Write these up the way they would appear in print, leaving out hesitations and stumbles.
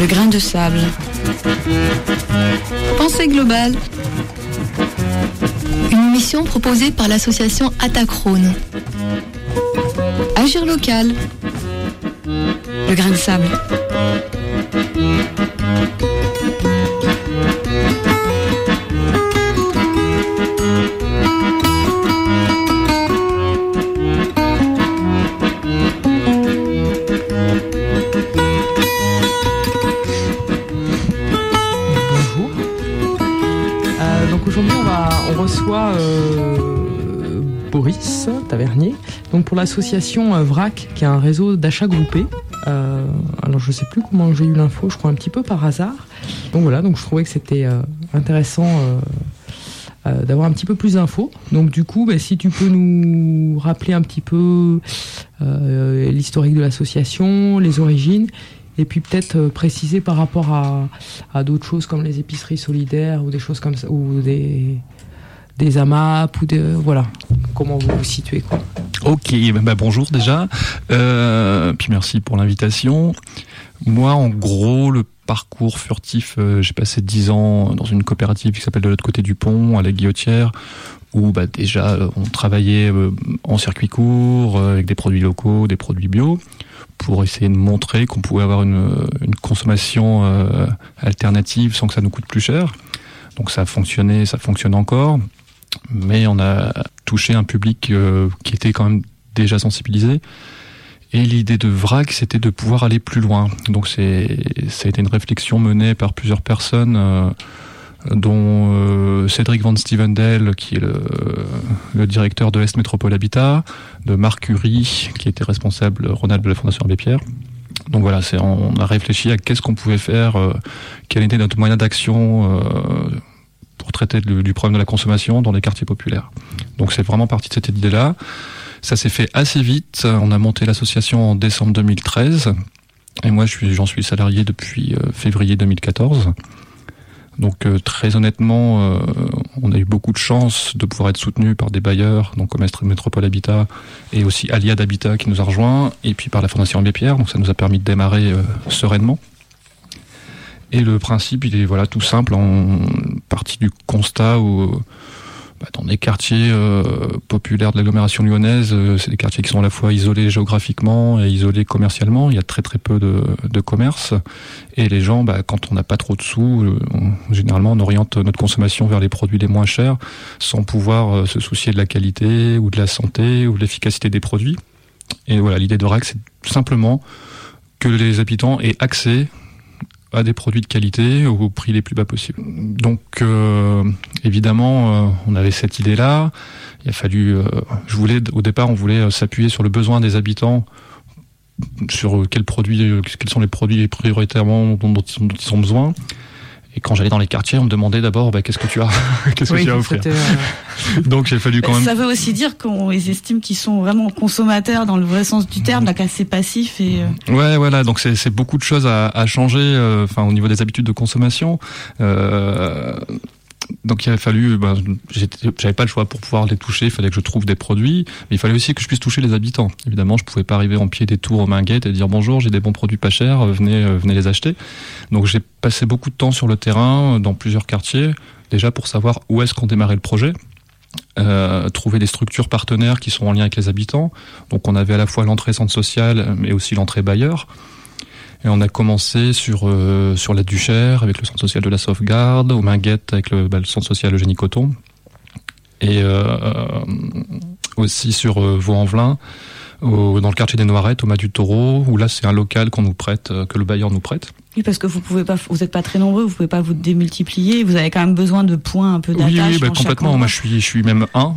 Le grain de sable. Pensée globale. Une émission proposée par l'association Atacrone. Agir local. Le grain de sable. Aujourd'hui, on reçoit Boris Tavernier, donc pour l'association VRAC, qui est un réseau d'achat groupé. Alors je sais plus comment j'ai eu l'info, je crois un petit peu par hasard. Donc voilà, donc je trouvais que c'était intéressant d'avoir un petit peu plus d'infos. Donc du coup, si tu peux nous rappeler un petit peu l'historique de l'association, les origines. Et puis peut-être préciser par rapport à d'autres choses comme les épiceries solidaires ou des choses comme ça, ou des AMAP, ou voilà, comment vous vous situez, quoi. Ok, bonjour déjà, puis merci pour l'invitation. Moi, en gros, le parcours furtif, j'ai passé 10 ans dans une coopérative qui s'appelle De l'autre côté du pont, à la Guillotière, où déjà on travaillait en circuit court, avec des produits locaux, des produits bio, pour essayer de montrer qu'on pouvait avoir une consommation alternative sans que ça nous coûte plus cher. Donc ça a fonctionné, ça fonctionne encore, mais on a touché un public qui était quand même déjà sensibilisé. Et l'idée de VRAC, c'était de pouvoir aller plus loin. Donc ça a été une réflexion menée par plusieurs personnes, dont Cédric Van Stevendel, qui est le directeur de Est Métropole Habitat, de Marc Curie, qui était responsable Rhône-Alpes de la Fondation Abbé Pierre. Donc voilà, on a réfléchi à qu'est-ce qu'on pouvait faire, quel était notre moyen d'action pour traiter du problème de la consommation dans les quartiers populaires. Donc c'est vraiment parti de cette idée-là. Ça s'est fait assez vite. On a monté l'association en décembre 2013. Et moi, j'en suis salarié depuis février 2014. Donc très honnêtement, on a eu beaucoup de chance de pouvoir être soutenu par des bailleurs, donc comme Est Métropole Habitat et aussi Aliad Habitat qui nous a rejoints, et puis par la Fondation Abbé Pierre. Donc ça nous a permis de démarrer sereinement. Et le principe, il est tout simple, en partie du constat où dans des quartiers populaires de l'agglomération lyonnaise, c'est des quartiers qui sont à la fois isolés géographiquement et isolés commercialement. Il y a très très peu de commerce. Et les gens, quand on n'a pas trop de sous, généralement on oriente notre consommation vers les produits les moins chers, sans pouvoir se soucier de la qualité ou de la santé ou de l'efficacité des produits. Et voilà, l'idée de VRAC, c'est tout simplement que les habitants aient accès à des produits de qualité au prix les plus bas possibles. Donc évidemment, on avait cette idée-là. Il a fallu, au départ, on voulait s'appuyer sur le besoin des habitants, sur quels sont les produits prioritairement dont ils ont besoin. Et quand j'allais dans les quartiers, on me demandait d'abord qu'est-ce que tu as, que tu as à offrir. Donc il a fallu quand même. Ça veut aussi dire qu'on les estime qu'ils sont vraiment consommateurs dans le vrai sens du terme, assez passifs et. Ouais, voilà. Donc c'est beaucoup de choses à changer, au niveau des habitudes de consommation. Donc il a fallu, j'avais pas le choix pour pouvoir les toucher, il fallait que je trouve des produits, mais il fallait aussi que je puisse toucher les habitants. Évidemment, je pouvais pas arriver en pied des tours aux mains guettes et dire bonjour, j'ai des bons produits pas chers, venez les acheter. Donc j'ai passé beaucoup de temps sur le terrain, dans plusieurs quartiers, déjà pour savoir où est-ce qu'on démarrait le projet. Trouver des structures partenaires qui sont en lien avec les habitants. Donc on avait à la fois l'entrée centre social, mais aussi l'entrée bailleur. Et on a commencé sur la Duchère avec le centre social de la Sauvegarde, au Minguette avec le centre social Eugénie Coton, et aussi sur Vaux-en-Velin, dans le quartier des Noirettes, au Mas du Taureau, où là c'est un local qu'on nous prête, que le bailleur nous prête. Oui, parce que vous êtes pas très nombreux, vous pouvez pas vous démultiplier, vous avez quand même besoin de points un peu d'attache. Oui, complètement. Moi, je suis même un.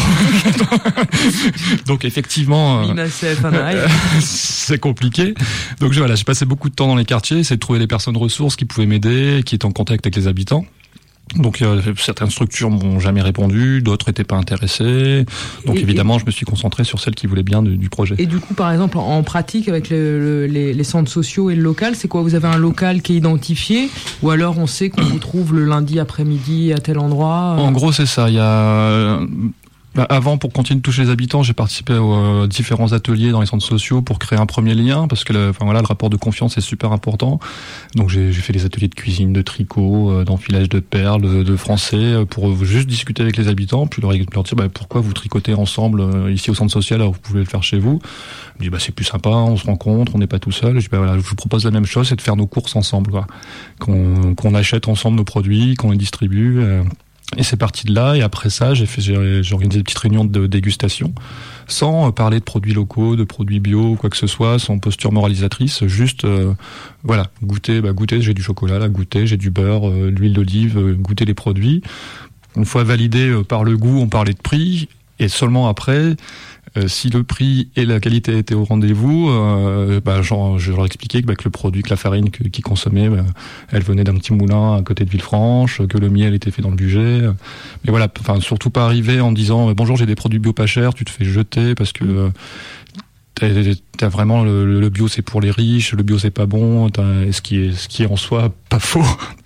Donc effectivement, c'est compliqué. Donc j'ai passé beaucoup de temps dans les quartiers, c'est de trouver des personnes ressources qui pouvaient m'aider, qui étaient en contact avec les habitants. Donc certaines structures m'ont jamais répondu, d'autres n'étaient pas intéressées. Donc évidemment, je me suis concentré sur celles qui voulaient bien du projet. Et du coup, par exemple, en pratique, avec les centres sociaux et le local, c'est quoi? Vous avez un local qui est identifié, ou alors on sait qu'on vous trouve le lundi après-midi à tel endroit? En gros, c'est ça. Il y a Avant, pour continuer de toucher les habitants, j'ai participé aux différents ateliers dans les centres sociaux pour créer un premier lien, parce que le rapport de confiance est super important. Donc j'ai fait des ateliers de cuisine, de tricot, d'enfilage de perles, de français, pour juste discuter avec les habitants, puis leur dire pourquoi vous tricotez ensemble ici au centre social, alors vous pouvez le faire chez vous. Je dis c'est plus sympa, on se rencontre, on n'est pas tout seul. Je dis je vous propose la même chose, c'est de faire nos courses ensemble, quoi. Qu'on achète ensemble nos produits, qu'on les distribue. Et c'est parti de là, et après ça, j'ai organisé des petites réunions de dégustation, sans parler de produits locaux, de produits bio, quoi que ce soit, sans posture moralisatrice, juste, goûter, j'ai du chocolat, là, goûter, j'ai du beurre, l'huile d'olive, goûter les produits. Une fois validé par le goût, on parlait de prix, et seulement après, si le prix et la qualité étaient au rendez-vous, je leur expliquais que le produit, que la farine qu'ils consommaient, elle venait d'un petit moulin à côté de Villefranche, que le miel était fait dans le Bugey. Mais voilà, surtout pas arriver en disant bonjour, j'ai des produits bio pas chers, tu te fais jeter parce que t'as vraiment le bio c'est pour les riches, le bio c'est pas bon, ce qui est en soi pas faux.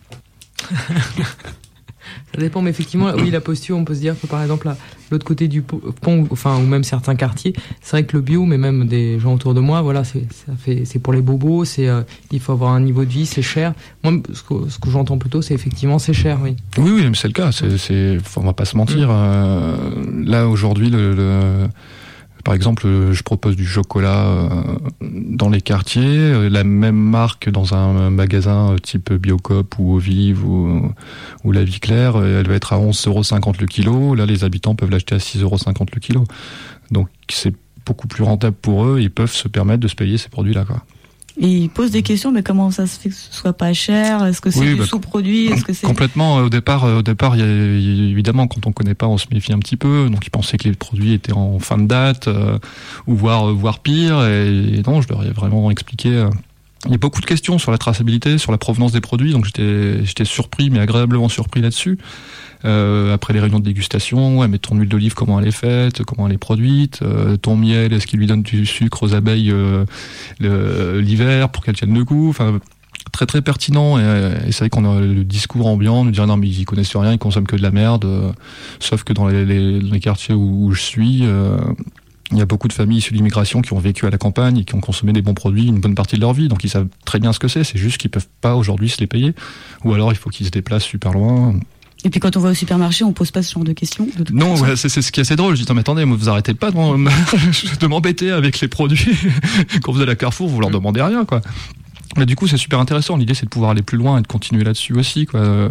Ça dépend, mais effectivement, oui, la posture, on peut se dire que par exemple, là, l'autre côté du pont, ou même certains quartiers, c'est vrai que le bio, mais même des gens autour de moi, voilà, c'est pour les bobos, il faut avoir un niveau de vie, c'est cher. Moi, ce que j'entends plutôt, c'est effectivement, c'est cher, oui. Oui, mais c'est le cas, on va pas se mentir. Là, aujourd'hui, par exemple, je propose du chocolat dans les quartiers, la même marque dans un magasin type Biocoop ou Ovive ou La Vie Claire, elle va être à 11,50€ le kilo. Là, les habitants peuvent l'acheter à 6,50€ le kilo. Donc, c'est beaucoup plus rentable pour eux. Ils peuvent se permettre de se payer ces produits-là, quoi. Et ils posent des questions, mais comment ça se fait que ce soit pas cher? Est-ce que c'est du sous-produit? Est-ce que c'est... Complètement. Au départ, évidemment, quand on connaît pas, on se méfie un petit peu. Donc, ils pensaient que les produits étaient en fin de date, ou voire pire. Et non, je leur ai vraiment expliqué. Il y a beaucoup de questions sur la traçabilité, sur la provenance des produits. Donc, j'étais surpris, mais agréablement surpris là-dessus. Après les réunions de dégustation, mais ton huile d'olive, comment elle est faite, comment elle est produite, ton miel, est-ce qu'il lui donne du sucre aux abeilles l'hiver pour qu'elles tiennent le coup, enfin très très pertinent, et c'est vrai qu'on a le discours ambiant, nous dire non mais ils connaissent rien, ils consomment que de la merde, sauf que dans les quartiers où je suis, il y a beaucoup de familles issues de l'immigration qui ont vécu à la campagne et qui ont consommé des bons produits une bonne partie de leur vie, donc ils savent très bien ce que c'est juste qu'ils peuvent pas aujourd'hui se les payer, ou alors il faut qu'ils se déplacent super loin. Et puis quand on va au supermarché, on pose pas ce genre de questions. Non, ouais, c'est ce qui est assez drôle. Je dis mais attendez, vous arrêtez pas de m'embêter avec les produits. Quand vous allez à Carrefour, vous leur demandez rien, quoi. Mais du coup, c'est super intéressant. L'idée, c'est de pouvoir aller plus loin et de continuer là-dessus aussi, quoi.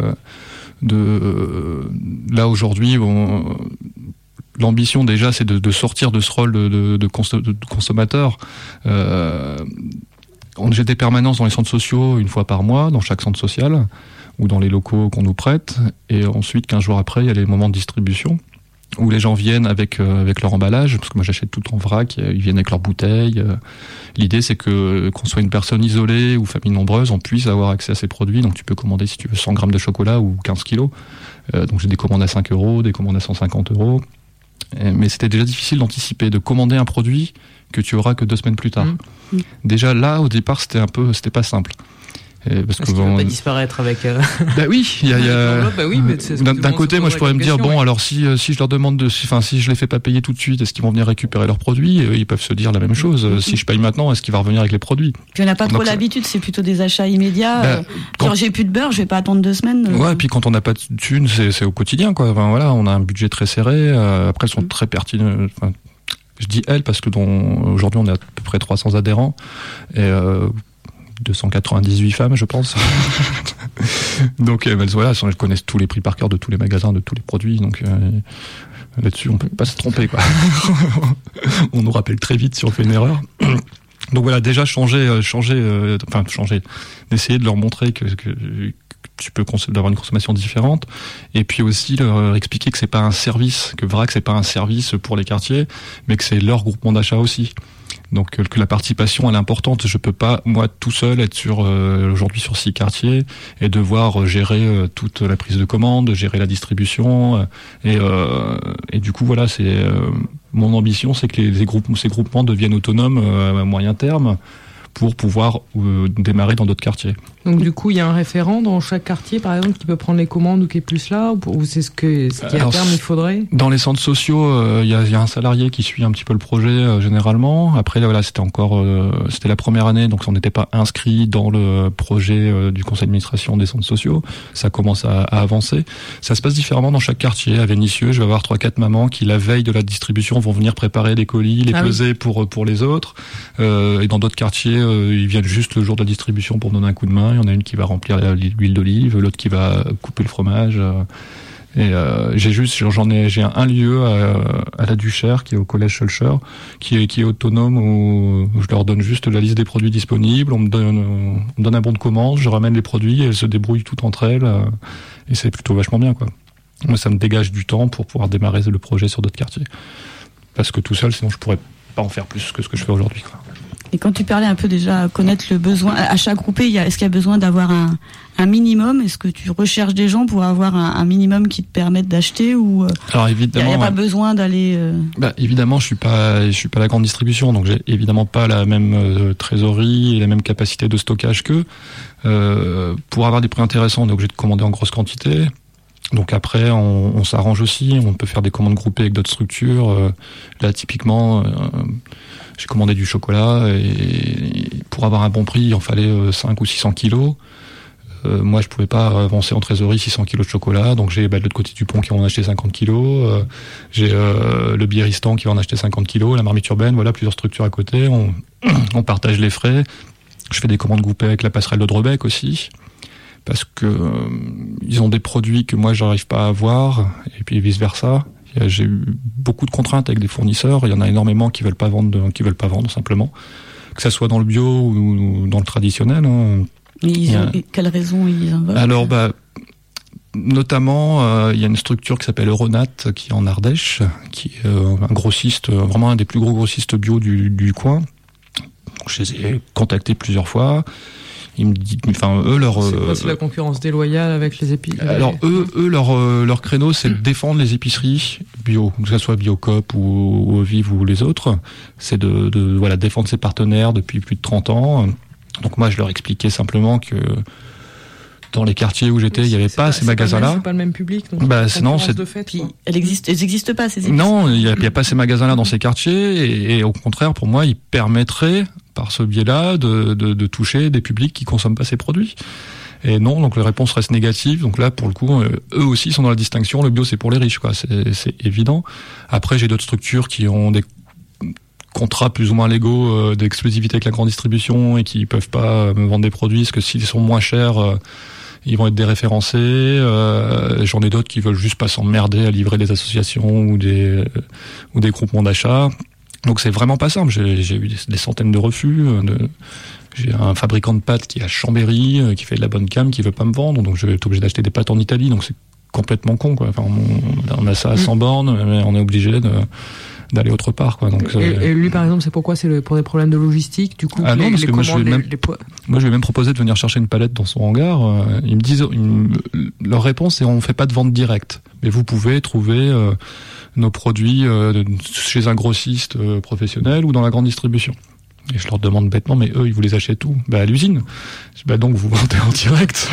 Là aujourd'hui, l'ambition déjà, c'est de sortir de ce rôle de consommateur. J'ai des permanences dans les centres sociaux une fois par mois, dans chaque centre social, ou dans les locaux qu'on nous prête, et ensuite 15 jours après il y a les moments de distribution où les gens viennent avec leur emballage, parce que moi j'achète tout en vrac, ils viennent avec leurs bouteilles. L'idée c'est qu'on soit une personne isolée ou famille nombreuse, on puisse avoir accès à ces produits, donc tu peux commander si tu veux 100 grammes de chocolat ou 15 kilos, donc j'ai des commandes à 5€, des commandes à 150€, mais c'était déjà difficile d'anticiper, de commander un produit que tu auras que 2 semaines plus tard. Déjà là au départ c'était pas simple. Parce qu'il ne va pas disparaître avec... Bah oui, il y a... mais d'un côté, moi je pourrais me dire, bon, alors si je leur demande si je les fais pas payer tout de suite, est-ce qu'ils vont venir récupérer leurs produits? Ils peuvent se dire la même chose. Si je paye maintenant, est-ce qu'il va revenir avec les produits? Puis on n'a pas trop l'habitude, c'est plutôt des achats immédiats. Quand j'ai plus de beurre, je vais pas attendre 2 semaines. Ouais, et puis quand on n'a pas de thunes, c'est au quotidien, quoi. Enfin, voilà, on a un budget très serré. Après, elles sont très pertinentes. Enfin, je dis elles parce que aujourd'hui on est à peu près 300 adhérents. Et 298 femmes, je pense. Donc, elles connaissent tous les prix par cœur de tous les magasins, de tous les produits. Donc, là-dessus, on peut pas se tromper, quoi. On nous rappelle très vite si on fait une erreur. Donc voilà, déjà d'essayer de leur montrer que tu peux d'avoir une consommation différente, et puis aussi leur expliquer que c'est pas un service, que Vrac c'est pas un service pour les quartiers, mais que c'est leur groupement d'achat aussi. Donc que la participation elle est importante. Je peux pas moi tout seul être aujourd'hui sur 6 quartiers et devoir gérer toute la prise de commande, gérer la distribution, et du coup voilà, c'est mon ambition, c'est que ces groupements deviennent autonomes à moyen terme, pour pouvoir démarrer dans d'autres quartiers. Donc du coup, il y a un référent dans chaque quartier, par exemple, qui peut prendre les commandes ou qui est plus là, ou c'est ce qui à terme il faudrait? Dans les centres sociaux, il y a un salarié qui suit un petit peu le projet généralement. Après, là, voilà, c'était la première année, donc on n'était pas inscrit dans le projet du conseil d'administration des centres sociaux. Ça commence à avancer. Ça se passe différemment dans chaque quartier. À Vénissieux, je vais avoir 3-4 mamans qui, la veille de la distribution, vont venir préparer des colis, les peser pour les autres. Et dans d'autres quartiers, ils viennent juste le jour de la distribution pour donner un coup de main. Il y en a une qui va remplir l'huile d'olive, l'autre qui va couper le fromage. Et j'ai un lieu à la Duchère qui est au collège Schulcher, qui est autonome, où je leur donne juste la liste des produits disponibles, on me donne un bon de commande, je ramène les produits et elles se débrouillent toutes entre elles, et c'est plutôt vachement bien, quoi. Moi, ça me dégage du temps pour pouvoir démarrer le projet sur d'autres quartiers, parce que tout seul, sinon je pourrais pas en faire plus que ce que je fais aujourd'hui, quoi. Et quand tu parlais un peu déjà connaître le besoin, achat groupé, est-ce qu'il y a besoin d'avoir un minimum? Est-ce que tu recherches des gens pour avoir un minimum qui te permette d'acheter, ou alors évidemment, il n'y a pas besoin d'aller évidemment, je suis pas la grande distribution, donc j'ai évidemment pas la même trésorerie et la même capacité de stockage qu'eux. Pour avoir des prix intéressants, on est obligé de commander en grosse quantité. Donc après, on s'arrange aussi, on peut faire des commandes groupées avec d'autres structures. Là, typiquement, j'ai commandé du chocolat et pour avoir un bon prix, il en fallait 5 ou 600 kilos. Moi, je pouvais pas avancer en trésorerie 600 kilos de chocolat, donc j'ai de l'autre côté du pont qui va en acheter 50 kilos. J'ai le Biéristan qui va en acheter 50 kilos, la marmite urbaine, voilà, plusieurs structures à côté. On partage les frais. Je fais des commandes groupées avec la passerelle de Drebec aussi, parce que ils ont des produits que moi j'arrive pas à avoir, et puis vice versa. J'ai eu beaucoup de contraintes avec des fournisseurs. Il y en a énormément qui veulent pas vendre simplement, que ça soit dans le bio ou dans le traditionnel. Hein. Quelles raisons ils invoquent? Alors, notamment, il y a une structure qui s'appelle Euronat, qui est en Ardèche, qui est un grossiste, vraiment un des plus gros grossistes bio du coin. Donc, je les ai contactés plusieurs fois. Ils me disent, c'est la concurrence déloyale avec les épiceries. Alors leur créneau, c'est de défendre les épiceries bio, que ce soit Biocoop ou Vive ou les autres. C'est de défendre ses partenaires depuis plus de 30 ans. Donc moi, je leur expliquais simplement que dans les quartiers où j'étais, il n'y avait pas ces magasins-là. C'est pas le même public. Donc non, c'est de fait. Puis elles existent pas, ces épiceries. Non, il y a pas ces magasins-là dans ces quartiers, et au contraire, pour moi, ils permettraient par ce biais-là de toucher des publics qui consomment pas ces produits. Et non, donc les réponses restent négatives. Donc là, pour le coup, eux aussi sont dans la distinction. Le bio, c'est pour les riches, quoi. C'est évident. Après, j'ai d'autres structures qui ont des contrats plus ou moins légaux d'exclusivité avec la grande distribution et qui peuvent pas me vendre des produits, parce que s'ils sont moins chers, ils vont être déréférencés. J'en ai d'autres qui veulent juste pas s'emmerder à livrer des associations ou des groupements d'achat. Donc c'est vraiment pas simple. J'ai eu des centaines de refus. J'ai un fabricant de pâtes qui est à Chambéry, qui fait de la bonne cam, qui veut pas me vendre, donc je vais être obligé d'acheter des pâtes en Italie. Donc c'est complètement con, quoi. Enfin, on a ça à 100 bornes, mais on est obligé d'aller autre part, quoi. Donc, et lui, par exemple, c'est pourquoi? C'est pour des problèmes de logistique, du coup? Ah non, parce que moi, je lui ai même proposé de venir chercher une palette dans son hangar. Ils me disent, leur réponse, c'est on fait pas de vente directe, mais vous pouvez trouver nos produits chez un grossiste professionnel ou dans la grande distribution. Et je leur demande bêtement, mais eux, ils vous les achètent où? À l'usine. Donc vous vendez en direct.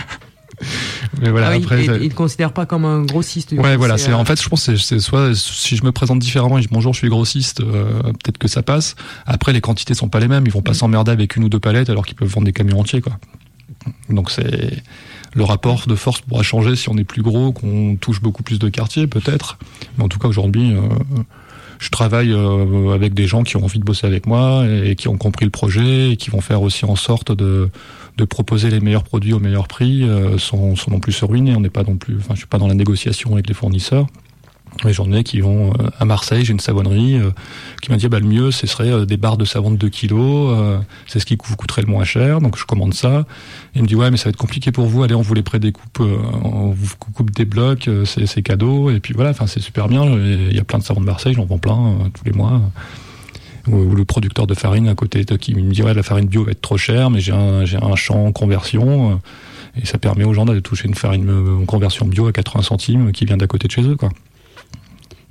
Mais voilà, après, ils te considèrent pas comme un grossiste. Ouais, voilà. En fait, je pense que c'est soit si je me présente différemment et je dis bonjour, je suis grossiste, peut-être que ça passe. Après, les quantités sont pas les mêmes. Ils vont pas s'emmerder avec une ou deux palettes alors qu'ils peuvent vendre des camions entiers, quoi. Donc le rapport de force pourra changer si on est plus gros, qu'on touche beaucoup plus de quartiers, peut-être. Mais en tout cas, aujourd'hui, je travaille avec des gens qui ont envie de bosser avec moi et qui ont compris le projet et qui vont faire aussi en sorte de proposer les meilleurs produits au meilleur prix, sans non plus se ruiner. On n'est pas non plus, je suis pas dans la négociation avec les fournisseurs. Mais j'en ai qui vont à Marseille, j'ai une savonnerie qui m'a dit le mieux ce serait des barres de savon de 2 kilos, c'est ce qui vous coûterait le moins cher, donc je commande ça. Et il me dit mais ça va être compliqué pour vous, allez on vous les prédécoupe, on vous coupe des blocs, c'est cadeau, et puis voilà, c'est super bien, il y a plein de savons de Marseille, j'en vends plein tous les mois. Ou le producteur de farine à côté qui me dit la farine bio va être trop chère, mais j'ai un champ en conversion, et ça permet aux gens de toucher une farine en conversion bio à 80 centimes qui vient d'à côté de chez eux, quoi.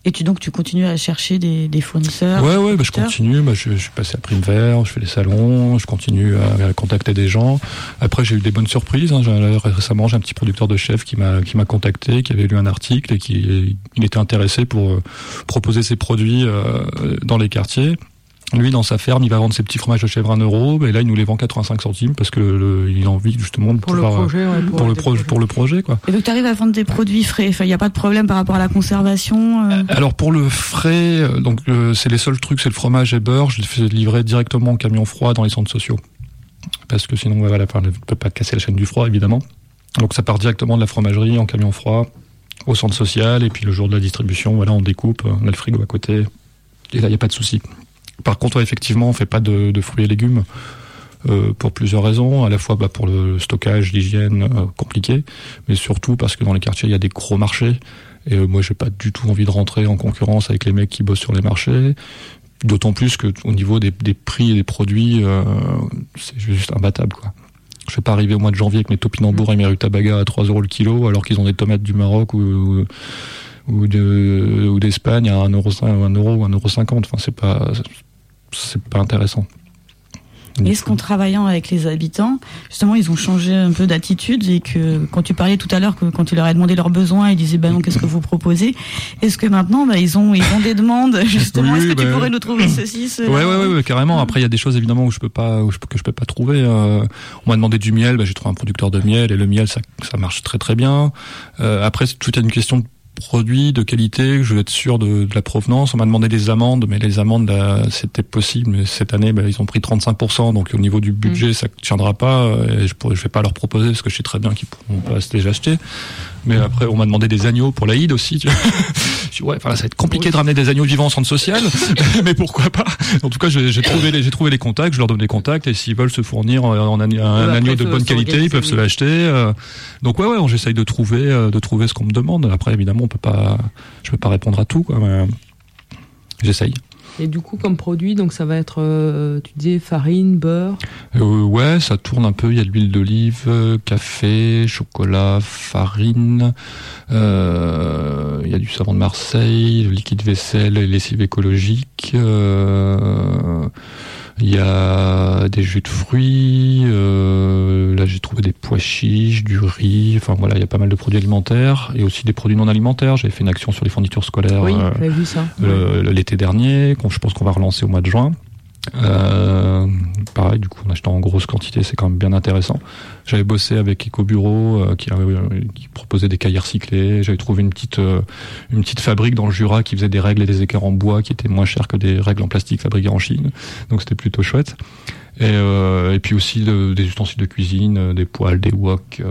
Et tu continues à chercher des fournisseurs? Ouais, je continue. Je suis passé à Primevert, je fais les salons, je continue à contacter des gens. Après, j'ai eu des bonnes surprises. Récemment, j'ai un petit producteur de chef qui m'a contacté, qui avait lu un article et il était intéressé pour proposer ses produits dans les quartiers. Lui, dans sa ferme, il va vendre ses petits fromages de chèvre 1 €, et là, il nous les vend 85 centimes parce que il a envie justement de pour pouvoir, pour le projet, quoi. Et donc, tu arrives à vendre des produits frais. Enfin, il n'y a pas de problème par rapport à la conservation. Alors pour le frais, c'est les seuls trucs, c'est le fromage et beurre. Je le fais livrer directement en camion froid dans les centres sociaux parce que sinon, on ne peut pas casser la chaîne du froid, évidemment. Donc ça part directement de la fromagerie en camion froid au centre social, et puis le jour de la distribution, voilà, on découpe, on a le frigo à côté, et là, il n'y a pas de souci. Par contre, effectivement, on fait pas de fruits et légumes pour plusieurs raisons. À la fois pour le stockage, l'hygiène compliqué, mais surtout parce que dans les quartiers, il y a des gros marchés. Et moi, j'ai pas du tout envie de rentrer en concurrence avec les mecs qui bossent sur les marchés. D'autant plus que au niveau des prix et des produits, c'est juste imbattable, quoi. Je vais pas arriver au mois de janvier avec mes topinambours et mes rutabagas à 3 € le kilo, alors qu'ils ont des tomates du Maroc ou d'Espagne à 1 € ou 1,50 €. Enfin, c'est pas intéressant. Est-ce qu'en travaillant avec les habitants, justement, ils ont changé un peu d'attitude, et que quand tu parlais tout à l'heure, que quand tu leur as demandé leurs besoins, ils disaient non, qu'est-ce que vous proposez? Est-ce que maintenant, ils ont des demandes, justement? Oui, est-ce que tu pourrais nous trouver ceci, cela? Ouais, carrément. Après, il y a des choses évidemment que je peux pas trouver. On m'a demandé du miel, j'ai trouvé un producteur de miel, et le miel, ça marche très très bien. Après, c'est tout une question de produits, de qualité, je veux être sûr de la provenance. On m'a demandé des amendes, mais les amendes, là, c'était possible. Mais cette année, ils ont pris 35%, donc au niveau du budget, ça tiendra pas. Et je vais pas leur proposer parce que je sais très bien qu'ils pourront pas se les acheter. Mais après, on m'a demandé des agneaux pour l'Aïd aussi. Tu vois. Je dis, ça va être compliqué de ramener des agneaux vivants en centre social, mais pourquoi pas. En tout cas, j'ai trouvé les contacts, je leur donne les contacts, et s'ils veulent se fournir un agneau de bonne qualité, ils peuvent se l'acheter. Donc j'essaye de trouver ce qu'on me demande. Après, évidemment, je peux pas répondre à tout, quoi, mais j'essaye. Et du coup, comme produit, donc ça va être, tu disais, farine, beurre? Ouais, ça tourne un peu. Il y a de l'huile d'olive, café, chocolat, farine. Il y a du savon de Marseille, liquide vaisselle, lessive écologique. Il y a des jus de fruits. Là, j'ai trouvé des pois chiches, du riz. Enfin voilà, il y a pas mal de produits alimentaires, et aussi des produits non alimentaires. J'avais fait une action sur les fournitures scolaires. Oui, j'avais vu ça. L'été dernier, je pense qu'on va relancer au mois de juin. Pareil, du coup, en achetant en grosse quantité, c'est quand même bien intéressant. J'avais bossé avec Ecobureau qui proposait des cahiers recyclés. J'avais trouvé une petite fabrique dans le Jura qui faisait des règles et des équerres en bois qui étaient moins chers que des règles en plastique fabriquées en Chine. Donc c'était plutôt chouette. Et puis aussi des ustensiles de cuisine, des poêles, des wok,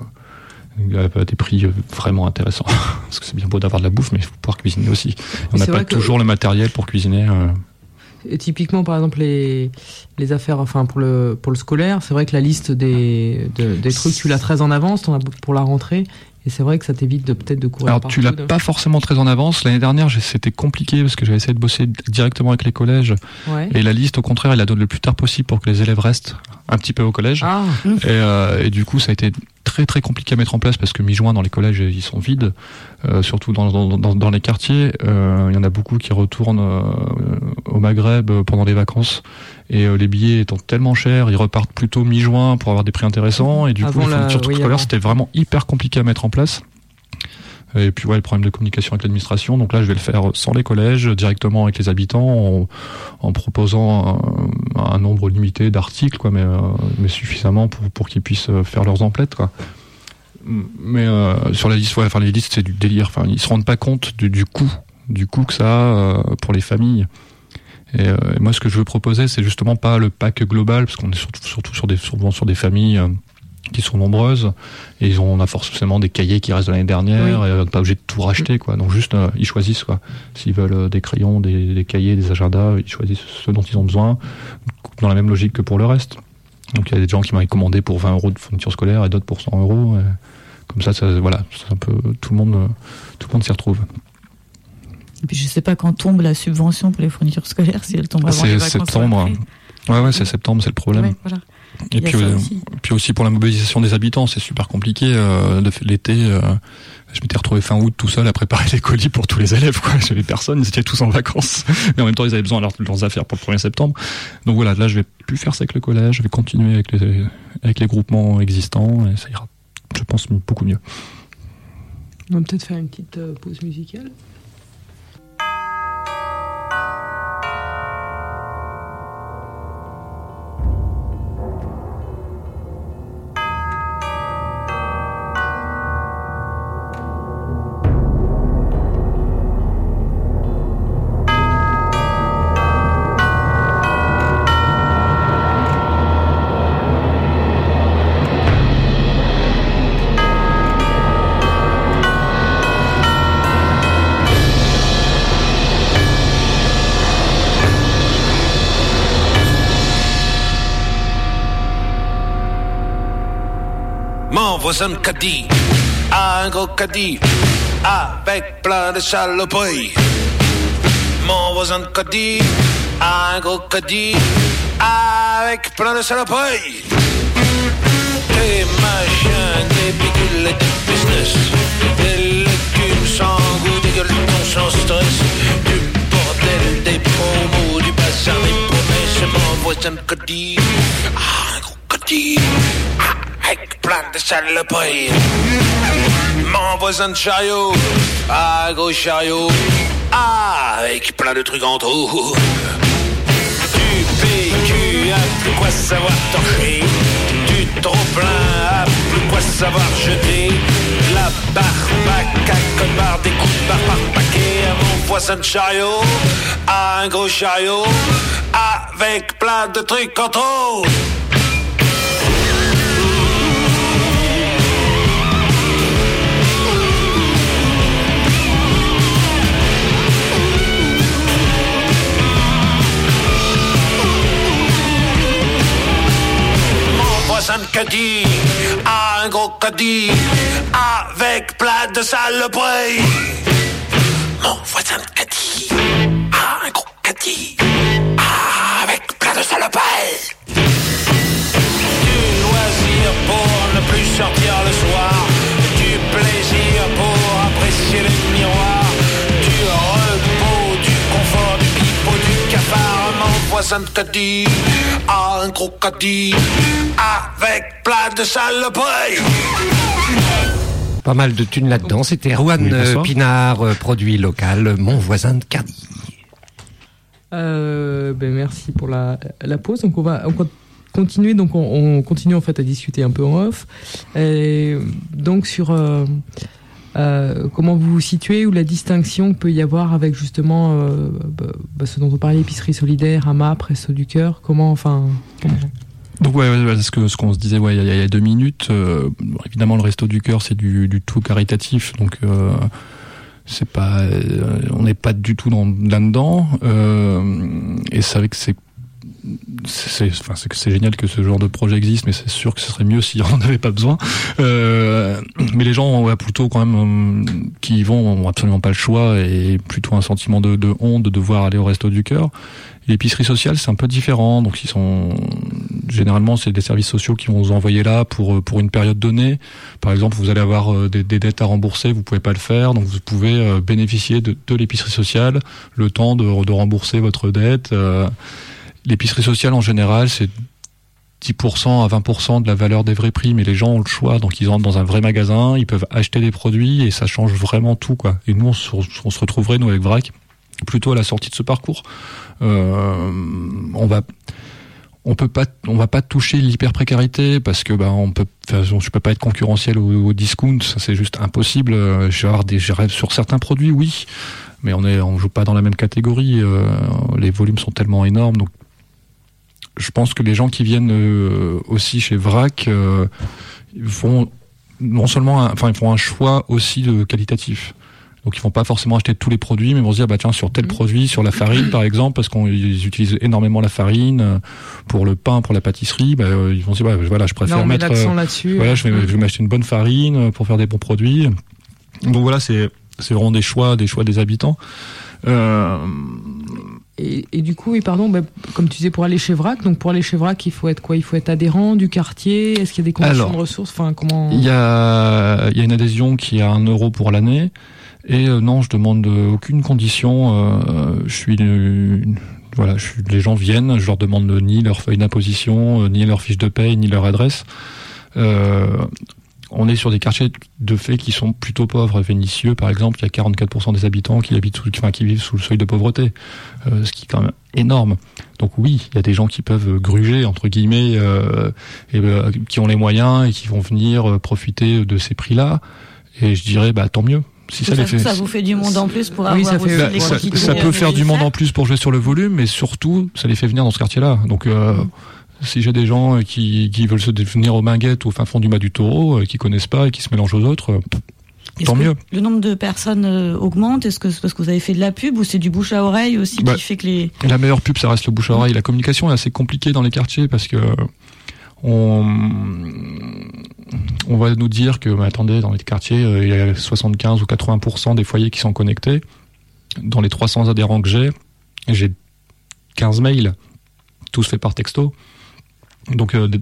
à des prix vraiment intéressants. Parce que c'est bien beau d'avoir de la bouffe, mais il faut pouvoir cuisiner aussi. On n'a pas toujours le matériel pour cuisiner. Et typiquement, par exemple, les affaires, enfin pour le scolaire, c'est vrai que la liste des trucs, tu l'as très en avance, t'en as pour la rentrée. Et c'est vrai que ça t'évite peut-être de courir partout. Alors tu l'as pas forcément très en avance. L'année dernière, c'était compliqué parce que j'avais essayé de bosser directement avec les collèges. Ouais. Et la liste, au contraire, il la donne le plus tard possible pour que les élèves restent un petit peu au collège. Ah. Et du coup, ça a été très très compliqué à mettre en place parce que mi-juin dans les collèges, ils sont vides. Surtout dans les quartiers. Il y en a beaucoup qui retournent au Maghreb pendant les vacances. Et les billets étant tellement chers, ils repartent plutôt mi-juin pour avoir des prix intéressants. Et du coup, les fournitures scolaires, c'était vraiment hyper compliqué à mettre en place. Et puis le problème de communication avec l'administration. Donc là, je vais le faire sans les collèges, directement avec les habitants, en proposant un nombre limité d'articles, quoi, mais suffisamment pour qu'ils puissent faire leurs emplettes, quoi. Mais sur la liste, les listes, c'est du délire. Enfin, ils se rendent pas compte du coût que ça a pour les familles. Et moi, ce que je veux proposer, c'est justement pas le pack global, parce qu'on est surtout sur des familles qui sont nombreuses, et on a forcément des cahiers qui restent de l'année dernière, et on n'est pas obligé de tout racheter, quoi. Donc juste, ils choisissent, quoi. S'ils veulent des crayons, des cahiers, des agendas, ils choisissent ce dont ils ont besoin, dans la même logique que pour le reste. Donc il y a des gens qui m'ont commandé pour 20 € de fourniture scolaire et d'autres pour 100 €. Et comme ça, voilà, c'est un peu tout le monde s'y retrouve. Et puis je sais pas quand tombe la subvention pour les fournitures scolaires, si elle tombe avant les vacances. C'est septembre. Ouais, c'est septembre, c'est le problème. Ouais, voilà. Et puis puis aussi pour la mobilisation des habitants, c'est super compliqué. L'été, je m'étais retrouvé fin août tout seul à préparer les colis pour tous les élèves, quoi. J'avais personne, ils étaient tous en vacances. Mais en même temps, ils avaient besoin de leurs affaires pour le 1er septembre. Donc voilà, là, je vais plus faire ça avec le collège, je vais continuer avec les groupements existants, et ça ira, je pense, beaucoup mieux. On va peut-être faire une petite pause musicale. Mon voisin de caddie a un gros caddie avec plein de saloperies. Mon voisin de caddie a un gros caddie avec plein de saloperies. Des machins, des bidules et des business, des légumes sans goût, des gueuletons sans stress, du bordel, des promos, du bazar, des promesses. Mon voisin de caddie a un gros caddie avec plein de saloperies. Mon voisin de chariot a un gros chariot avec plein de trucs en trop. Du PQ a plus quoi savoir torcher, du trop-plein a plus quoi savoir jeter. La barbaque à code barre, des coups de barre par paquet. Mon voisin de chariot a un gros chariot avec plein de trucs en trop. Mon voisin de caddie a un gros caddie avec plein de saloperies. Mon voisin de caddie a un gros caddie avec plein de saloperies. Du loisir pour ne plus sortir le soir, du plaisir pour apprécier les miroirs, du repos, du confort, du pipeau, du cafard. Mon voisin de caddie a un gros caddie avec plein de saloperies. Pas mal de thunes là-dedans. C'était Erwan Pinard, produit local, Mon voisin de caddie. Merci pour la pause. Donc on va continuer. Donc on continue en fait à discuter un peu en off. Donc sur comment vous vous situez ou la distinction qu'il peut y avoir avec justement ce dont on parlait, épicerie solidaire, AMAP, Resto du Cœur. Donc ce qu'on se disait il y a 2 minutes, évidemment le Resto du Cœur c'est du tout caritatif, donc c'est pas, on n'est pas du tout là-dedans, et c'est vrai que c'est génial que ce genre de projet existe, mais c'est sûr que ce serait mieux si on n'avait pas besoin. Mais les gens plutôt quand même qui y vont ont absolument pas le choix et plutôt un sentiment de honte de devoir aller au Resto du Cœur. L'épicerie sociale, c'est un peu différent. Donc, généralement, c'est des services sociaux qui vont vous envoyer là pour une période donnée. Par exemple, vous allez avoir des dettes à rembourser, vous pouvez pas le faire, donc vous pouvez bénéficier de l'épicerie sociale le temps de rembourser votre dette. L'épicerie sociale, en général, c'est 10% à 20% de la valeur des vrais prix, mais les gens ont le choix, donc ils entrent dans un vrai magasin, ils peuvent acheter des produits et ça change vraiment tout, quoi. Et nous, on se retrouverait, nous, avec VRAC, plutôt à la sortie de ce parcours. On va pas toucher l'hyper-précarité parce que je peux pas être concurrentiel au discount, ça c'est juste impossible. Je vais avoir je rêve sur certains produits, oui, mais on joue pas dans la même catégorie. Les volumes sont tellement énormes, donc je pense que les gens qui viennent aussi chez VRAC font non seulement ils font un choix aussi de qualitatif. Donc ils vont pas forcément acheter tous les produits, mais ils vont se dire tiens, sur tel produit, sur la farine par exemple, parce qu'ils utilisent énormément la farine pour le pain, pour la pâtisserie, ils vont se dire je préfère mettre l'accent là-dessus. Je vais m'acheter une bonne farine pour faire des bons produits. Donc voilà, c'est vraiment des choix des habitants. Et du coup, comme tu disais, pour aller chez Vrac, donc pour aller chez Vrac, il faut être quoi? Il faut être adhérent du quartier? Est-ce qu'il y a des conditions de ressources? Enfin, comment? Il y a une adhésion qui est à 1 euro pour l'année. Et non, je demande aucune condition. Les gens viennent, je leur demande ni leur feuille d'imposition, ni leur fiche de paye, ni leur adresse. On est sur des quartiers de fait qui sont plutôt pauvres. Vénissieux, par exemple, il y a 44% des habitants qui vivent sous le seuil de pauvreté, ce qui est quand même énorme. Donc oui, il y a des gens qui peuvent gruger, entre guillemets, qui ont les moyens et qui vont venir profiter de ces prix-là. Et je dirais, tant mieux. Si ça vous fait du monde en plus pour avoir ça peut faire du monde en plus pour jouer sur le volume, mais surtout, ça les fait venir dans ce quartier-là. Donc, si j'ai des gens qui veulent se venir aux Minguettes au fin fond du Mas du Taureau, qui connaissent pas et qui se mélangent aux autres, tant mieux. Le nombre de personnes augmente? Est-ce que c'est parce que vous avez fait de la pub ou c'est du bouche à oreille aussi qui fait que les... La meilleure pub, ça reste le bouche à oreille. La communication est assez compliquée dans les quartiers parce que on va nous dire que, attendez, dans les quartiers, il y a 75 ou 80% des foyers qui sont connectés. Dans les 300 adhérents que j'ai 15 mails, tous faits par texto. Donc de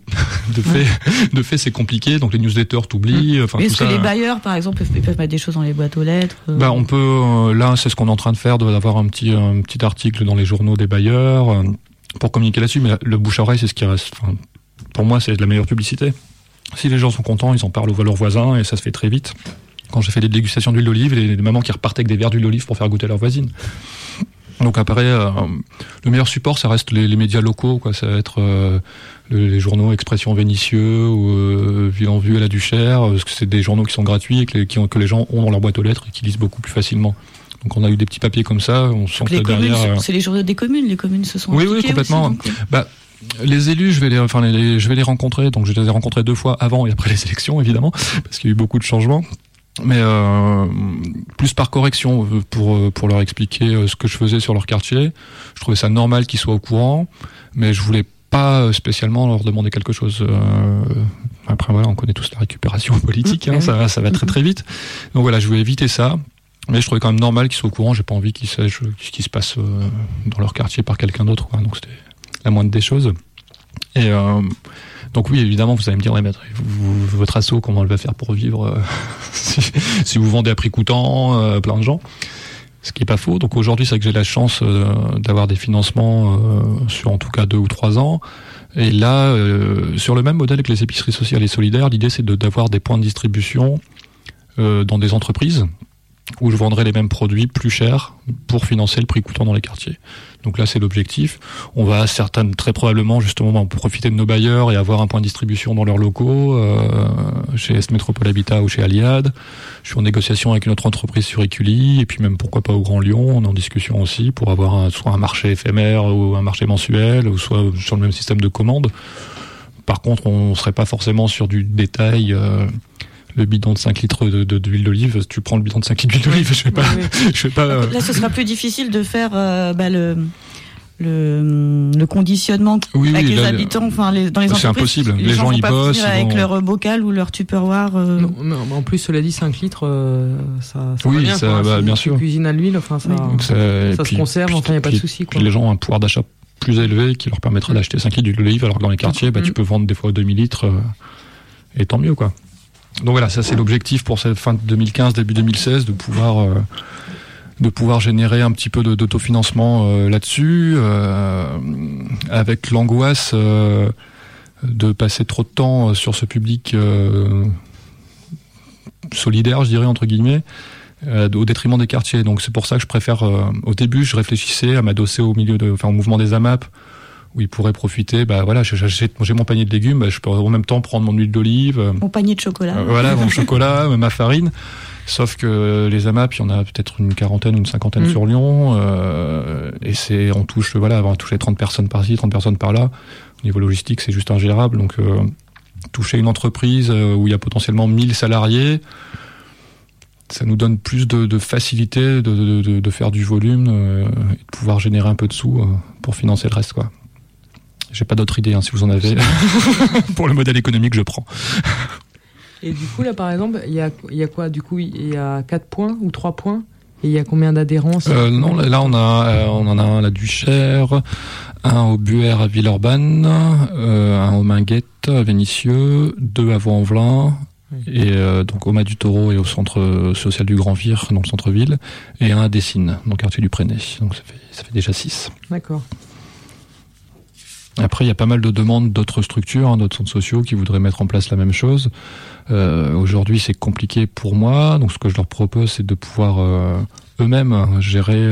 fait c'est compliqué. Donc les newsletters t'oublient. Est-ce que les bailleurs, par exemple, peuvent mettre des choses dans les boîtes aux lettres? On peut. Là, c'est ce qu'on est en train de faire, d'avoir un petit article dans les journaux des bailleurs pour communiquer là-dessus. Mais le bouche à oreille, c'est ce qui reste. Pour moi, c'est de la meilleure publicité. Si les gens sont contents, ils en parlent aux leurs voisins et ça se fait très vite. Quand j'ai fait des dégustations d'huile d'olive, les mamans qui repartaient avec des verres d'huile d'olive pour faire goûter à leurs voisines. Donc après, le meilleur support, ça reste les médias locaux, quoi. Ça va être les journaux Expression Vénissieux ou Vue en Vue à la Duchère, parce que c'est des journaux qui sont gratuits et que les gens ont dans leur boîte aux lettres et qui lisent beaucoup plus facilement. Donc on a eu des petits papiers comme ça, on sent que derrière... C'est les journaux des communes, les communes se sont impliquées. Oui, complètement. Aussi, les élus, je vais les rencontrer, donc je les ai rencontrés 2 fois avant et après les élections, évidemment, parce qu'il y a eu beaucoup de changements. Mais plus par correction pour leur expliquer ce que je faisais sur leur quartier. Je trouvais ça normal qu'ils soient au courant, mais je voulais pas spécialement leur demander quelque chose. Après voilà, on connaît tous la récupération politique, ça va très très vite. Donc voilà, je voulais éviter ça, mais je trouvais quand même normal qu'ils soient au courant. J'ai pas envie qu'ils sachent ce qui se passe dans leur quartier par quelqu'un d'autre, quoi. Donc c'était la moindre des choses. Et donc oui, évidemment, vous allez me dire, votre asso, comment elle va faire pour vivre si vous vendez à prix coûtant plein de gens, ce qui est pas faux. Donc aujourd'hui, c'est vrai que j'ai la chance d'avoir des financements sur en tout cas 2 ou 3 ans. Et là, sur le même modèle que les épiceries sociales et solidaires, l'idée c'est d'avoir des points de distribution dans des entreprises où je vendrai les mêmes produits plus chers pour financer le prix coûtant dans les quartiers. Donc là, c'est l'objectif. On va très probablement justement profiter de nos bailleurs et avoir un point de distribution dans leurs locaux, chez Est Métropole Habitat ou chez Aliade. Je suis en négociation avec une autre entreprise sur Écully, et puis même pourquoi pas au Grand Lyon. On est en discussion aussi pour avoir soit un marché éphémère ou un marché mensuel, ou soit sur le même système de commande. Par contre, on serait pas forcément sur du détail. Le bidon de 5 litres d'huile d'olive, tu prends le bidon de 5 litres d'huile d'olive, je vais pas... Là, ce sera plus difficile de faire le conditionnement avec les habitants, dans les entreprises. C'est impossible. Les gens y bossent. Avec leur bocal ou leur tupperware. Non, en plus, cela dit, 5 litres, ça oui, va bien. Ça, bien sûr. Cuisine à l'huile, ça se conserve, il n'y a pas de souci. Puis les gens ont un pouvoir d'achat plus élevé qui leur permettra d'acheter 5 litres d'huile d'olive, alors que dans les quartiers, tu peux vendre des fois 2000 litres, et tant mieux, quoi. Donc voilà, ça c'est l'objectif pour cette fin de 2015, début 2016, de pouvoir générer un petit peu d'autofinancement là-dessus, avec l'angoisse de passer trop de temps sur ce public solidaire, je dirais entre guillemets, au détriment des quartiers. Donc c'est pour ça que je préfère, au début, je réfléchissais à m'adosser au mouvement des AMAP, où ils pourraient profiter, j'ai mon panier de légumes, je peux en même temps prendre mon huile d'olive. Mon panier de chocolat. Mon chocolat, ma farine. Sauf que les AMAP, il y en a peut-être une quarantaine, une cinquantaine sur Lyon, et on touche 30 personnes par-ci, 30 personnes par-là. Au niveau logistique, c'est juste ingérable. Donc, toucher une entreprise où il y a potentiellement 1000 salariés, ça nous donne plus de facilité de faire du volume et de pouvoir générer un peu de sous pour financer le reste, quoi. J'ai pas d'autre idée, si vous en avez. Pour le modèle économique, je prends. Et du coup, là, par exemple, il y a quoi? Du coup, il y a 4 points ou 3 points Et il y a combien d'adhérents? Non, là on en a un à la Duchère, un au Buère à Villeurbanne, un au Minguette à Vénissieux, 2 à Vaux-en-Velin, et donc au Mas du Taureau et au centre social du Grand Vire dans le centre-ville, et un à Dessines, dans le quartier du Préné. Donc ça fait déjà 6. D'accord. Après, il y a pas mal de demandes d'autres structures, d'autres centres sociaux qui voudraient mettre en place la même chose. Aujourd'hui, c'est compliqué pour moi. Donc, ce que je leur propose, c'est de pouvoir eux-mêmes gérer,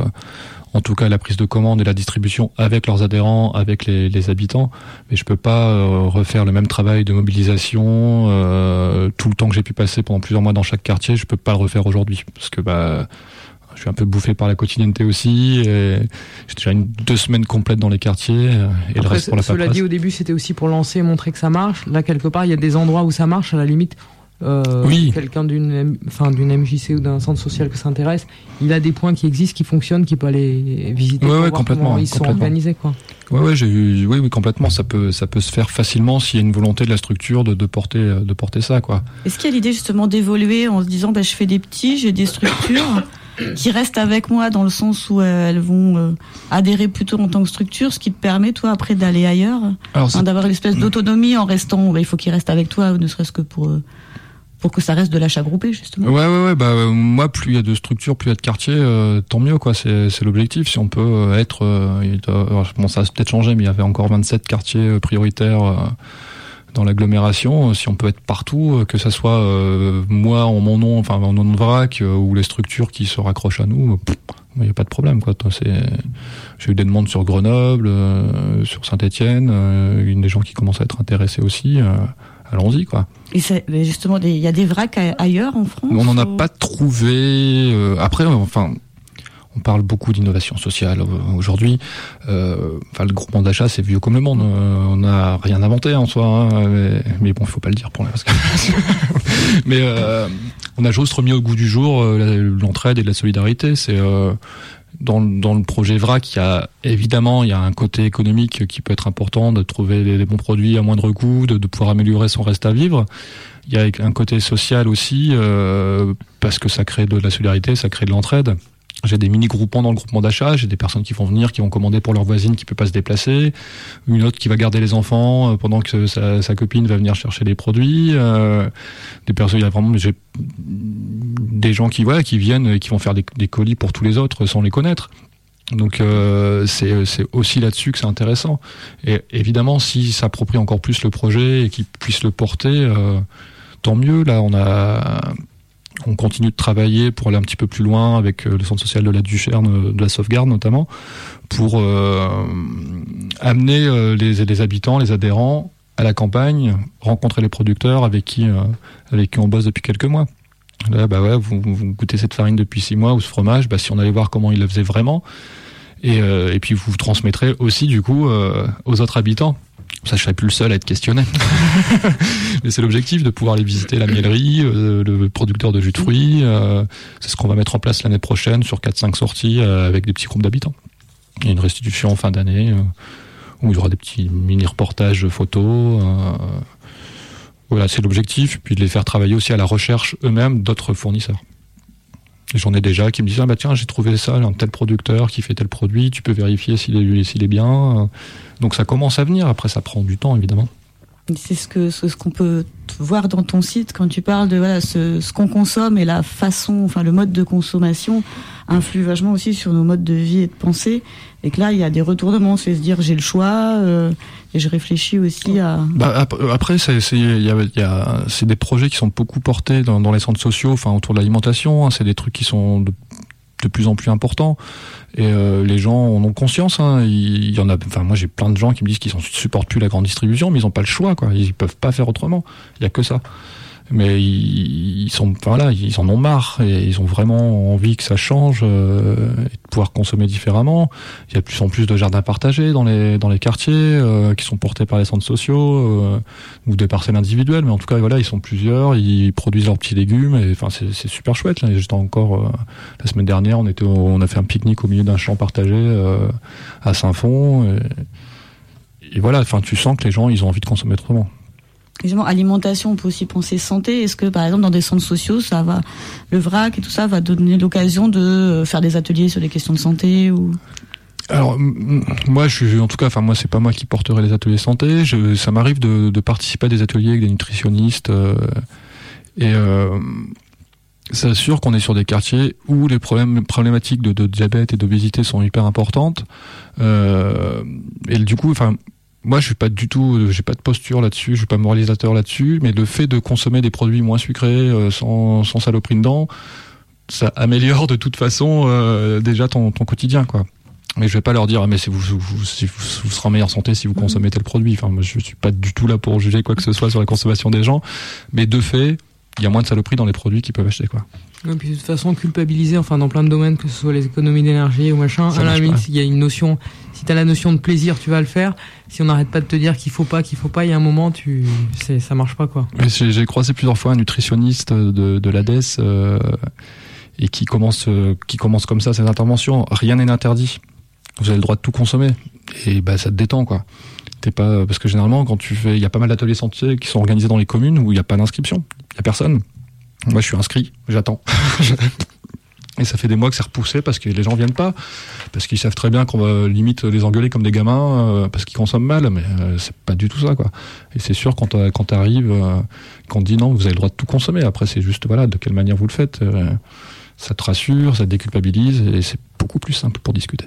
en tout cas, la prise de commande et la distribution avec leurs adhérents, avec les habitants. Mais je peux pas refaire le même travail de mobilisation tout le temps que j'ai pu passer pendant plusieurs mois dans chaque quartier. Je peux pas le refaire aujourd'hui parce que je suis un peu bouffé par la quotidienneté aussi. Et j'ai déjà 2 semaines complètes dans les quartiers et le reste pour la paperasse. Cela dit, au début, c'était aussi pour lancer et montrer que ça marche. Là, quelque part, il y a des endroits où ça marche. À la limite, oui. Quelqu'un d'une MJC ou d'un centre social qui s'intéresse, il a des points qui existent, qui fonctionnent, qui peut aller visiter. Ouais, pour voir comment ils sont organisés, quoi. Ouais, oui, complètement. Ça peut se faire facilement s'il y a une volonté de la structure de porter ça, quoi. Est-ce qu'il y a l'idée justement d'évoluer en se disant, je fais des petits, j'ai des structures qui restent avec moi dans le sens où elles vont adhérer plutôt en tant que structure, ce qui te permet, toi, après d'aller ailleurs, d'avoir une espèce d'autonomie en restant, il faut qu'ils restent avec toi, ne serait-ce que pour que ça reste de l'achat groupé, justement. Ouais. Moi, plus il y a de structures, plus il y a de quartiers, tant mieux, quoi. C'est l'objectif. Si on peut être, ça a peut-être changé, mais il y avait encore 27 quartiers prioritaires dans l'agglomération. Si on peut être partout, que ça soit moi en mon nom, enfin en nom de VRAC, ou les structures qui se raccrochent à nous, il n'y a pas de problème, quoi. J'ai eu des demandes sur Grenoble, sur Saint-Étienne, des gens qui commencent à être intéressés aussi. Allons-y, quoi. Et justement, il y a des vracs ailleurs en France? On n'en a pas trouvé. Après, on parle beaucoup d'innovation sociale aujourd'hui. Le groupement d'achat, c'est vieux comme le monde. On n'a rien inventé en soi, hein, mais bon, il faut pas le dire pour l'instant. Mais on a juste remis au goût du jour l'entraide et la solidarité. C'est dans le projet VRAC, il y a un côté économique qui peut être important, de trouver les bons produits à moindre coût, de pouvoir améliorer son reste à vivre. Il y a un côté social aussi, parce que ça crée de la solidarité, ça crée de l'entraide. J'ai des mini-groupements dans le groupement d'achat, j'ai des personnes qui vont venir, qui vont commander pour leur voisine qui peut pas se déplacer, une autre qui va garder les enfants pendant que sa copine va venir chercher les produits, des personnes, il y a vraiment des gens qui viennent et qui vont faire des colis pour tous les autres sans les connaître. Donc c'est aussi là-dessus que c'est intéressant. Et évidemment, s'ils s'approprient encore plus le projet et qu'ils puissent le porter, tant mieux. Là, on continue de travailler pour aller un petit peu plus loin avec le centre social de la Duchère, de la Sauvegarde notamment, pour amener les habitants, les adhérents à la campagne, rencontrer les producteurs avec qui on bosse depuis quelques mois. Là, vous goûtez cette farine depuis 6 mois ou ce fromage, si on allait voir comment ils le faisaient vraiment, et puis vous transmettrez aussi du coup aux autres habitants. Ça, je serais plus le seul à être questionné. Mais c'est l'objectif de pouvoir aller visiter la miellerie, le producteur de jus de fruits. C'est ce qu'on va mettre en place l'année prochaine sur 4-5 sorties avec des petits groupes d'habitants. Il y a une restitution en fin d'année où il y aura des petits mini-reportages photos. Voilà, c'est l'objectif. Puis de les faire travailler aussi à la recherche eux-mêmes d'autres fournisseurs. Et j'en ai déjà qui me disent tiens, j'ai trouvé ça, un tel producteur qui fait tel produit, tu peux vérifier s'il est bien. Donc ça commence à venir, après ça prend du temps évidemment. C'est ce qu'on peut voir dans ton site quand tu parles de ce qu'on consomme et la façon, le mode de consommation influe vachement aussi sur nos modes de vie et de pensée, et que là il y a des retournements, c'est se dire j'ai le choix et je réfléchis aussi à. Après c'est des projets qui sont beaucoup portés dans les centres sociaux, autour de l'alimentation, c'est des trucs qui sont de plus en plus importants, et les gens en ont conscience, il y en a, moi j'ai plein de gens qui me disent qu'ils ne supportent plus la grande distribution, mais ils n'ont pas le choix, quoi. Ils peuvent pas faire autrement, il y a que ça. Mais ils en ont marre, et ils ont vraiment envie que ça change, et de pouvoir consommer différemment. Il y a de plus en plus de jardins partagés dans les quartiers, qui sont portés par les centres sociaux, ou des parcelles individuelles, mais en tout cas ils sont plusieurs, ils produisent leurs petits légumes, et c'est super chouette. Là, j'étais encore la semaine dernière, on a fait un pique-nique au milieu d'un champ partagé à Saint-Fond, et voilà, tu sens que les gens ils ont envie de consommer autrement. Justement, alimentation, on peut aussi penser santé. Est-ce que, par exemple, dans des centres sociaux, le VRAC et tout ça va donner l'occasion de faire des ateliers sur les questions de santé ou... Alors moi c'est pas moi qui porterai les ateliers santé. Ça m'arrive de participer à des ateliers avec des nutritionnistes et c'est sûr qu'on est sur des quartiers où les problématiques de diabète et d'obésité sont hyper importantes et du coup, moi, j'ai pas de posture là-dessus, je suis pas moralisateur là-dessus, mais le fait de consommer des produits moins sucrés, sans saloperie dedans, ça améliore de toute façon déjà ton quotidien, quoi. Mais je vais pas leur dire, mais vous serez en meilleure santé si vous consommez tel produit. Moi, je suis pas du tout là pour juger quoi que ce soit sur la consommation des gens, mais de fait, il y a moins de saloperie dans les produits qu'ils peuvent acheter, quoi. Et puis de toute façon, culpabiliser, dans plein de domaines, que ce soit les économies d'énergie ou machin, à la limite, il y a une notion, si t'as la notion de plaisir, tu vas le faire. Si on n'arrête pas de te dire qu'il faut pas, il y a un moment, ça marche pas, quoi. Mais j'ai croisé plusieurs fois un nutritionniste de l'ADES, et qui commence comme ça ses interventions. Rien n'est interdit. Vous avez le droit de tout consommer. Et ça te détend, quoi. Parce que généralement, il y a pas mal d'ateliers santé qui sont organisés dans les communes où il n'y a pas d'inscription. Il y a personne. Moi, je suis inscrit, j'attends. Et ça fait des mois que c'est repoussé parce que les gens viennent pas, parce qu'ils savent très bien qu'on va limite les engueuler comme des gamins parce qu'ils consomment mal, mais c'est pas du tout ça, quoi. Et c'est sûr quand t'arrives, quand on te dit non, vous avez le droit de tout consommer. Après, c'est juste de quelle manière vous le faites. Ça te rassure, ça te déculpabilise et c'est beaucoup plus simple pour discuter.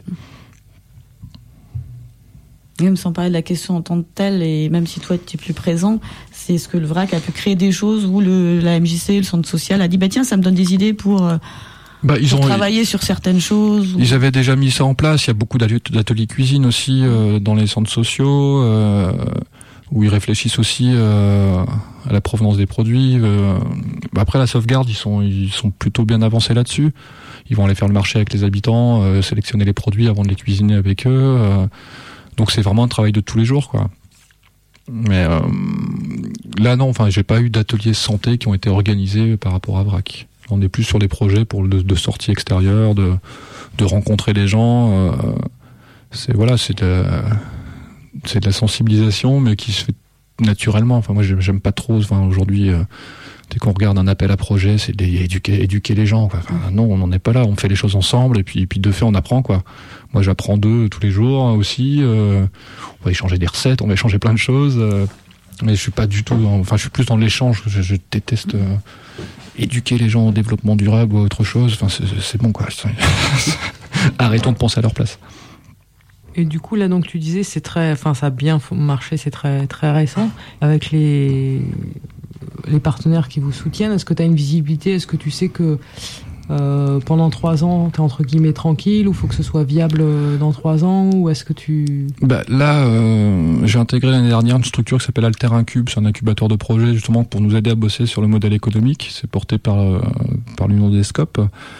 Même sans parler de la question en tant que telle, et même si toi tu es plus présent, c'est ce que le VRAC a pu créer des choses où la MJC, le centre social, a dit tiens, ça me donne des idées pour travailler sur certaines choses. Ils avaient déjà mis ça en place. Il y a beaucoup d'ateliers cuisine aussi dans les centres sociaux où ils réfléchissent aussi à la provenance des produits. Après la sauvegarde, ils sont plutôt bien avancés là-dessus. Ils vont aller faire le marché avec les habitants, sélectionner les produits avant de les cuisiner avec eux. Donc c'est vraiment un travail de tous les jours, quoi. Mais là non, j'ai pas eu d'ateliers santé qui ont été organisés par rapport à VRAC. On est plus sur des projets de sortie extérieure, de rencontrer les gens. C'est de la sensibilisation, mais qui se fait naturellement. Moi j'aime pas trop. Aujourd'hui, dès qu'on regarde un appel à projet, c'est éduquer les gens, quoi. Non, on n'en est pas là. On fait les choses ensemble et puis de fait on apprend, quoi. Moi j'apprends d'eux tous les jours aussi. On va échanger des recettes, on va échanger plein de choses. Mais je suis pas du tout. Je suis plus dans l'échange. Je déteste éduquer les gens au développement durable ou à autre chose. C'est bon, quoi. Arrêtons de penser à leur place. Et du coup, là, donc, tu disais, ça a bien marché, c'est très, très récent. Avec les partenaires qui vous soutiennent, est-ce que tu as une visibilité? Est-ce que tu sais que pendant 3 ans, tu es entre guillemets tranquille, ou faut que ce soit viable dans 3 ans, ou est-ce que tu... Là, j'ai intégré l'année dernière une structure qui s'appelle Alter Incube. C'est un incubateur de projets, justement, pour nous aider à bosser sur le modèle économique. C'est porté par l'Union des Scopes.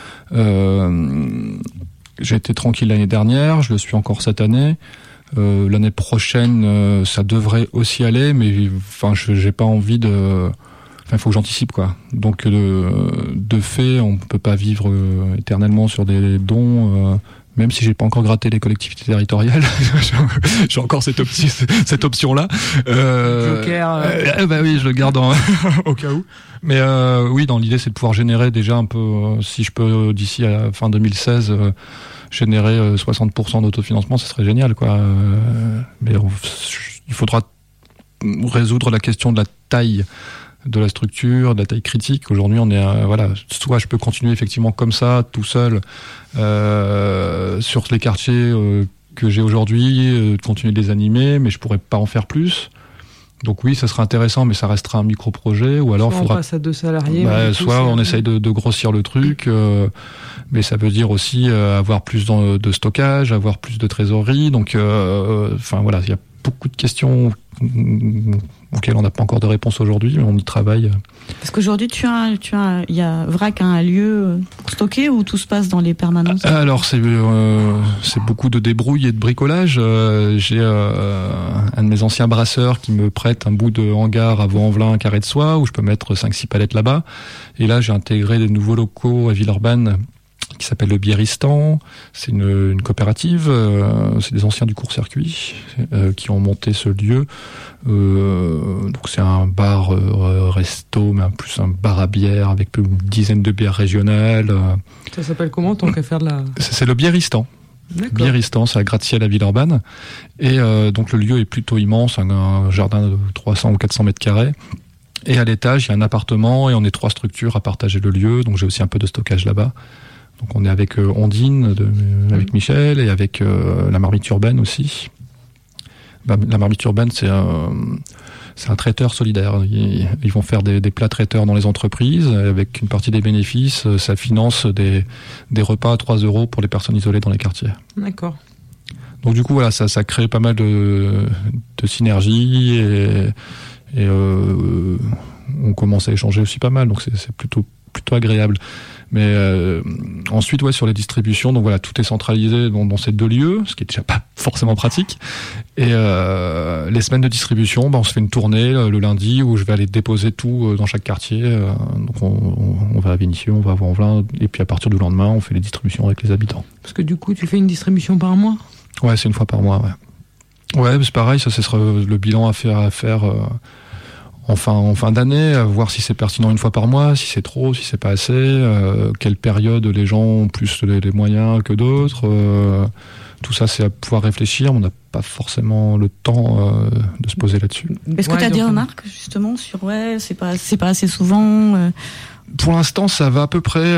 J'ai été tranquille l'année dernière, je le suis encore cette année. L'année prochaine, ça devrait aussi aller, mais j'ai pas envie de... il faut que j'anticipe, quoi. Donc, de fait, on peut pas vivre éternellement sur des dons, même si j'ai pas encore gratté les collectivités territoriales. J'ai encore cette option-là. Joker. Oui, je le garde au cas où. Mais oui, dans l'idée, c'est de pouvoir générer déjà un peu, si je peux, d'ici à fin 2016, générer 60% d'autofinancement, ce serait génial, quoi. Mais il faudra résoudre la question de la taille de la structure, de la taille critique. Aujourd'hui, on est soit je peux continuer effectivement comme ça, tout seul, sur les quartiers que j'ai aujourd'hui, continuer de les animer, mais je pourrais pas en faire plus. Donc oui, ça sera intéressant, mais ça restera un micro-projet, ou alors soit on passe à 2 salariés, soit on essaye de grossir le truc, mais ça veut dire aussi avoir plus de stockage, avoir plus de trésorerie. Donc, il y a beaucoup de questions auxquelles on n'a pas encore de réponse aujourd'hui, mais on y travaille. Parce qu'aujourd'hui, il y a VRAC a un lieu pour stocker, ou tout se passe dans les permanences? Alors, c'est beaucoup de débrouille et de bricolage. J'ai un de mes anciens brasseurs qui me prête un bout de hangar à Vaux-en-Velin, un carré de soie, où je peux mettre 5-6 palettes là-bas. Et là, j'ai intégré des nouveaux locaux à Villeurbanne, qui s'appelle le Biéristan. C'est une coopérative, c'est des anciens du court-circuit qui ont monté ce lieu. Donc c'est un bar resto, mais plus un bar à bière avec une dizaine de bières régionales. Ça s'appelle comment, tant qu'à faire de la... C'est le Biéristan. Biéristan, c'est à gratte-ciel à Villeurbanne. Et donc le lieu est plutôt immense, un jardin de 300 ou 400 mètres carrés. Et à l'étage, il y a un appartement et on est 3 structures à partager le lieu. Donc j'ai aussi un peu de stockage là-bas. Donc on est avec Ondine, avec Michel, et avec la marmite urbaine aussi. La marmite urbaine, c'est un traiteur solidaire. Ils vont faire des plats traiteurs dans les entreprises. Avec une partie des bénéfices, ça finance des repas à 3 € pour les personnes isolées dans les quartiers. D'accord. Donc du coup, voilà, ça crée pas mal de synergies et on commence à échanger aussi pas mal. Donc c'est plutôt agréable. Mais ensuite, ouais, sur les distributions, donc voilà, tout est centralisé dans ces 2 lieux, ce qui est déjà pas forcément pratique. Et les semaines de distribution, on se fait une tournée le lundi où je vais aller déposer tout dans chaque quartier. Donc on va à Vénissieux, on va à Vaux-en-Velin, et puis à partir du lendemain, on fait les distributions avec les habitants. Parce que du coup, tu fais une distribution par mois ? Ouais, c'est une fois par mois, ouais. Ouais, c'est pareil, ça, ce sera le bilan à faire en fin d'année, voir si c'est pertinent une fois par mois, si c'est trop, si c'est pas assez, quelle période les gens ont plus les moyens que d'autres. Tout ça, c'est à pouvoir réfléchir. On n'a pas forcément le temps de se poser là-dessus. Est-ce que tu as des remarques justement sur c'est pas assez souvent Pour l'instant, ça va à peu près.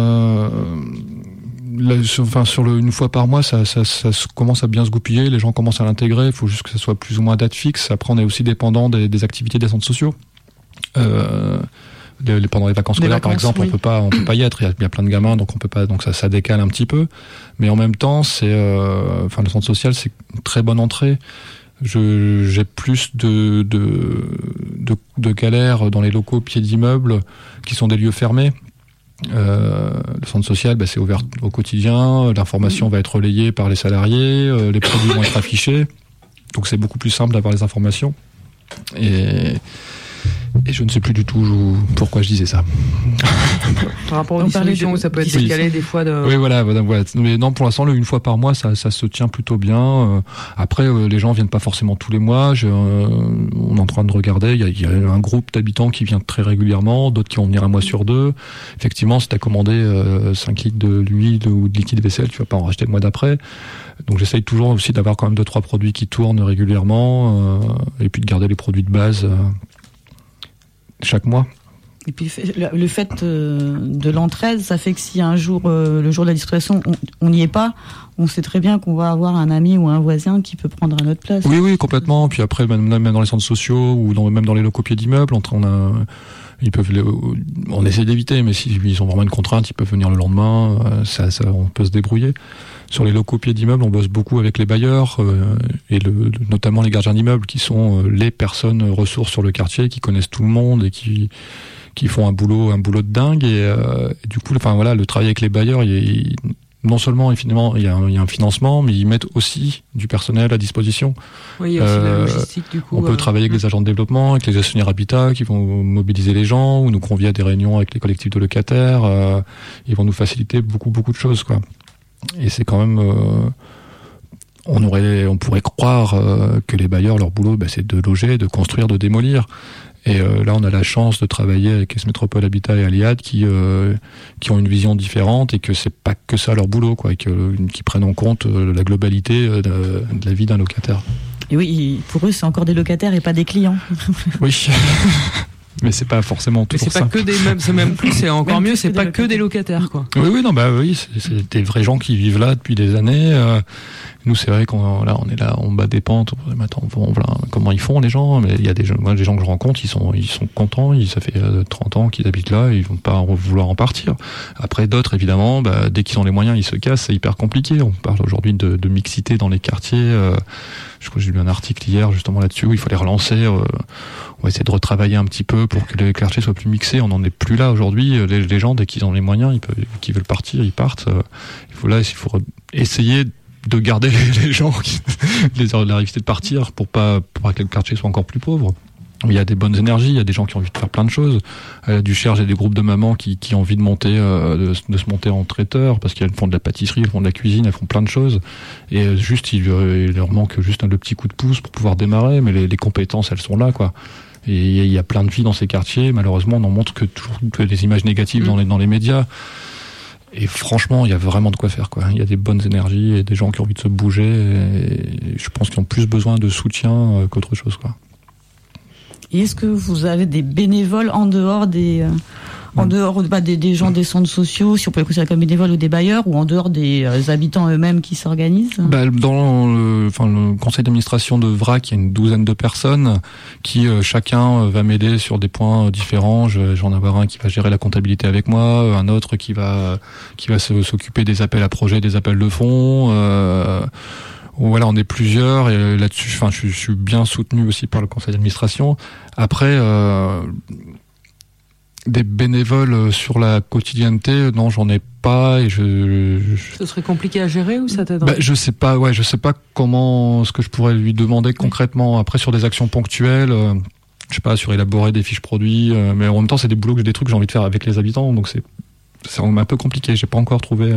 Sur une fois par mois, ça commence à bien se goupiller, les gens commencent à l'intégrer, il faut juste que ça soit plus ou moins à date fixe. Après, on est aussi dépendant des activités des centres sociaux. Pendant les vacances scolaires, par exemple, oui. on peut pas y être, il y a plein de gamins, donc on peut pas, donc ça décale un petit peu. Mais en même temps, le centre social, c'est une très bonne entrée. J'ai plus de galères dans les locaux pieds d'immeubles qui sont des lieux fermés. Le centre social, c'est ouvert au quotidien, l'information va être relayée par les salariés, les produits vont être affichés, donc c'est beaucoup plus simple d'avoir les informations. Et je ne sais plus du tout pourquoi je disais ça. Par rapport aux distributions où ça peut être décalé des fois de... Oui, voilà. Mais non, pour l'instant, une fois par mois, ça se tient plutôt bien. Après, les gens viennent pas forcément tous les mois. On est en train de regarder. Il y a un groupe d'habitants qui vient très régulièrement, d'autres qui vont venir un mois sur 2. Effectivement, si t'as commandé 5 litres d'huile ou de liquide vaisselle, tu vas pas en racheter le mois d'après. Donc j'essaye toujours aussi d'avoir quand même 2-3 produits qui tournent régulièrement, et puis de garder les produits de base chaque mois. Et puis le fait de l'entraide, ça fait que si un jour, le jour de la distribution, on n'y est pas, on sait très bien qu'on va avoir un ami ou un voisin qui peut prendre à notre place. Oui, complètement. Puis après, même dans les centres sociaux ou même dans les locaux pieds d'immeubles, on essaie d'éviter, mais s'ils ont vraiment une contrainte, ils peuvent venir le lendemain. On peut se débrouiller. Sur les locaux pieds d'immeubles, on bosse beaucoup avec les bailleurs et notamment les gardiens d'immeubles qui sont les personnes ressources sur le quartier, qui connaissent tout le monde et qui font un boulot de dingue. Et du coup, le travail avec les bailleurs, non seulement finalement il y a un financement, mais ils mettent aussi du personnel à disposition. Oui, il y a aussi la logistique du coup. On peut travailler avec les agents de développement, avec les gestionnaires habitat qui vont mobiliser les gens ou nous convier à des réunions avec les collectifs de locataires. Ils vont nous faciliter beaucoup de choses, quoi. Et c'est quand même, on pourrait croire que les bailleurs, leur boulot, c'est de loger, de construire, de démolir. Et là, on a la chance de travailler avec S Métropole Habitat et Aliad qui ont une vision différente et que c'est pas que ça leur boulot, quoi, et qui prennent en compte la globalité de la vie d'un locataire. Et oui, pour eux, c'est encore des locataires et pas des clients. Oui. Mais c'est pas forcément tout. Mais c'est pas que des mêmes, c'est même plus, c'est encore mieux, c'est pas que des locataires, quoi. Oui, c'est des vrais gens qui vivent là depuis des années. Nous, c'est vrai qu'on est là, on bat des pentes. Comment ils font les gens? Mais il y a des gens que je rencontre, ils sont contents. Ça fait 30 ans qu'ils habitent là, ils vont pas vouloir en partir. Après, d'autres, évidemment, dès qu'ils ont les moyens, ils se cassent. C'est hyper compliqué. On parle aujourd'hui de mixité dans les quartiers. Je crois que j'ai lu un article hier justement là-dessus où il faut les relancer. On va essayer de retravailler un petit peu pour que les quartiers soient plus mixés. On n'en est plus là aujourd'hui. Les gens, dès qu'ils ont les moyens, qui veulent partir, ils partent. Il faut essayer de garder les gens, les éviter de partir pour que le quartier soit encore plus pauvre. Il y a des bonnes énergies, il y a des gens qui ont envie de faire plein de choses. Du Cher, j'ai des groupes de mamans qui ont envie de monter, de se monter en traiteur parce qu'elles font de la pâtisserie, elles font de la cuisine, elles font plein de choses. Et juste, il leur manque juste le petit coup de pouce pour pouvoir démarrer, mais les compétences, elles sont là, quoi. Et il y a plein de vie dans ces quartiers. Malheureusement, on en montre que des images négatives dans les médias. Et franchement, il y a vraiment de quoi faire, quoi. Il y a des bonnes énergies et des gens qui ont envie de se bouger. Et je pense qu'ils ont plus besoin de soutien qu'autre chose, quoi. Et est-ce que vous avez des bénévoles en dehors des gens des centres sociaux, si on peut les considérer comme bénévoles, ou des bailleurs, ou en dehors des habitants eux-mêmes qui s'organisent? Dans le conseil d'administration de VRAC, il y a une douzaine de personnes qui chacun va m'aider sur des points différents. J'en ai un qui va gérer la comptabilité avec moi, un autre qui va s'occuper des appels à projets, des appels de fonds. Voilà, on est plusieurs et là-dessus, je suis bien soutenu aussi par le conseil d'administration. Après, des bénévoles sur la quotidienneté, non, j'en ai pas et Ce serait compliqué à gérer ou ça t'aiderait? Je sais pas ce que je pourrais lui demander concrètement. Après, sur des actions ponctuelles, je sais pas, sur élaborer des fiches produits, mais en même temps, c'est des trucs que j'ai envie de faire avec les habitants, donc c'est un peu compliqué. J'ai pas encore trouvé.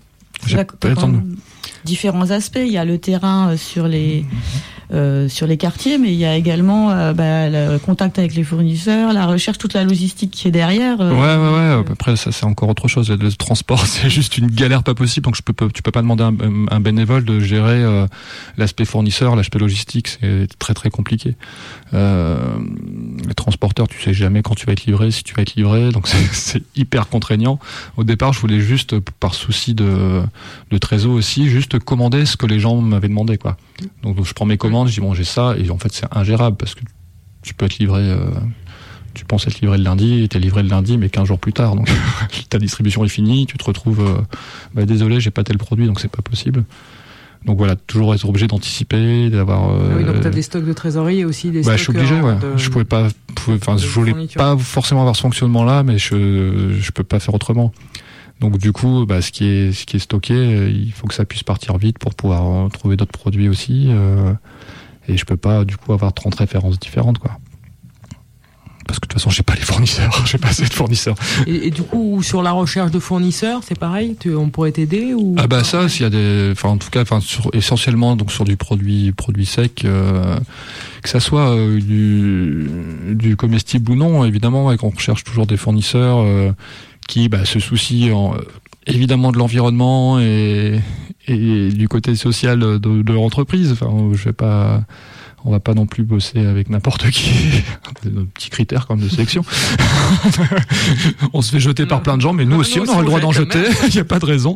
Différents aspects. Il y a le terrain sur les quartiers, mais il y a également le contact avec les fournisseurs, la recherche, toute la logistique qui est derrière. Ouais. Après, ça c'est encore autre chose. Le transport, c'est juste une galère pas possible. Donc tu peux pas demander à un bénévole de gérer l'aspect fournisseur, l'aspect logistique. C'est très très compliqué. Les transporteurs, tu sais jamais quand tu vas être livré, si tu vas être livré. Donc c'est hyper contraignant. Au départ, je voulais juste, par souci de trésor aussi, juste commander ce que les gens m'avaient demandé, quoi. Donc je prends mes commandes, je dis bon, j'ai ça, et en fait c'est ingérable parce que tu peux être livré, tu penses être livré le lundi et t'es livré le lundi mais 15 jours plus tard, donc ta distribution est finie, tu te retrouves désolé, j'ai pas tel produit, donc c'est pas possible. Donc voilà, toujours être obligé d'anticiper, d'avoir. Oui, donc t'as des stocks de trésorerie et aussi des stocks. Je suis obligé, ouais. Je voulais pas forcément avoir ce fonctionnement-là, mais je peux pas faire autrement. Donc du coup, ce qui est stocké, il faut que ça puisse partir vite pour pouvoir trouver d'autres produits aussi. Et je peux pas du coup avoir 30 références différentes, quoi. Parce que de toute façon, j'ai pas les fournisseurs, j'ai pas assez de fournisseurs. Et du coup, sur la recherche de fournisseurs, c'est pareil, on pourrait t'aider ou? Ça, s'il y a des, en tout cas, essentiellement donc sur du produit sec, que ça soit du comestible ou non, évidemment, qu'on recherche toujours des fournisseurs qui se soucient évidemment de l'environnement et du côté social de leur entreprise. On va pas non plus bosser avec n'importe qui. Nos petits critères comme de sélection. On se fait jeter par plein de gens, mais nous aussi on aura le droit d'en jeter. Il n'y a pas de raison.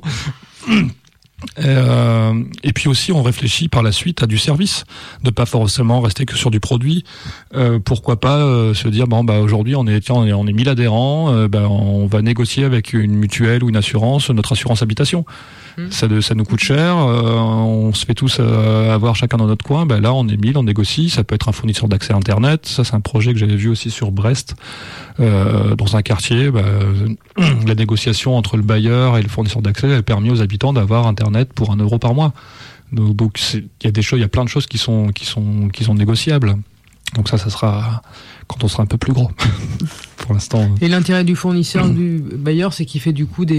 Et puis aussi on réfléchit par la suite à du service, de pas forcément rester que sur du produit. Pourquoi pas se dire aujourd'hui on est 1000 adhérents, on va négocier avec une mutuelle ou une assurance notre assurance habitation. Ça nous coûte cher, on se fait tous avoir chacun dans notre coin. Là on est 1000, on négocie. Ça peut être un fournisseur d'accès à Internet. Ça c'est un projet que j'avais vu aussi sur Brest, dans un quartier. La négociation entre le bailleur et le fournisseur d'accès a permis aux habitants d'avoir Internet pour 1 euro par mois. Donc il y a plein de choses qui sont négociables. Donc ça sera quand on sera un peu plus gros. Pour l'instant. Et l'intérêt du fournisseur du bailleur, c'est qu'il fait du coup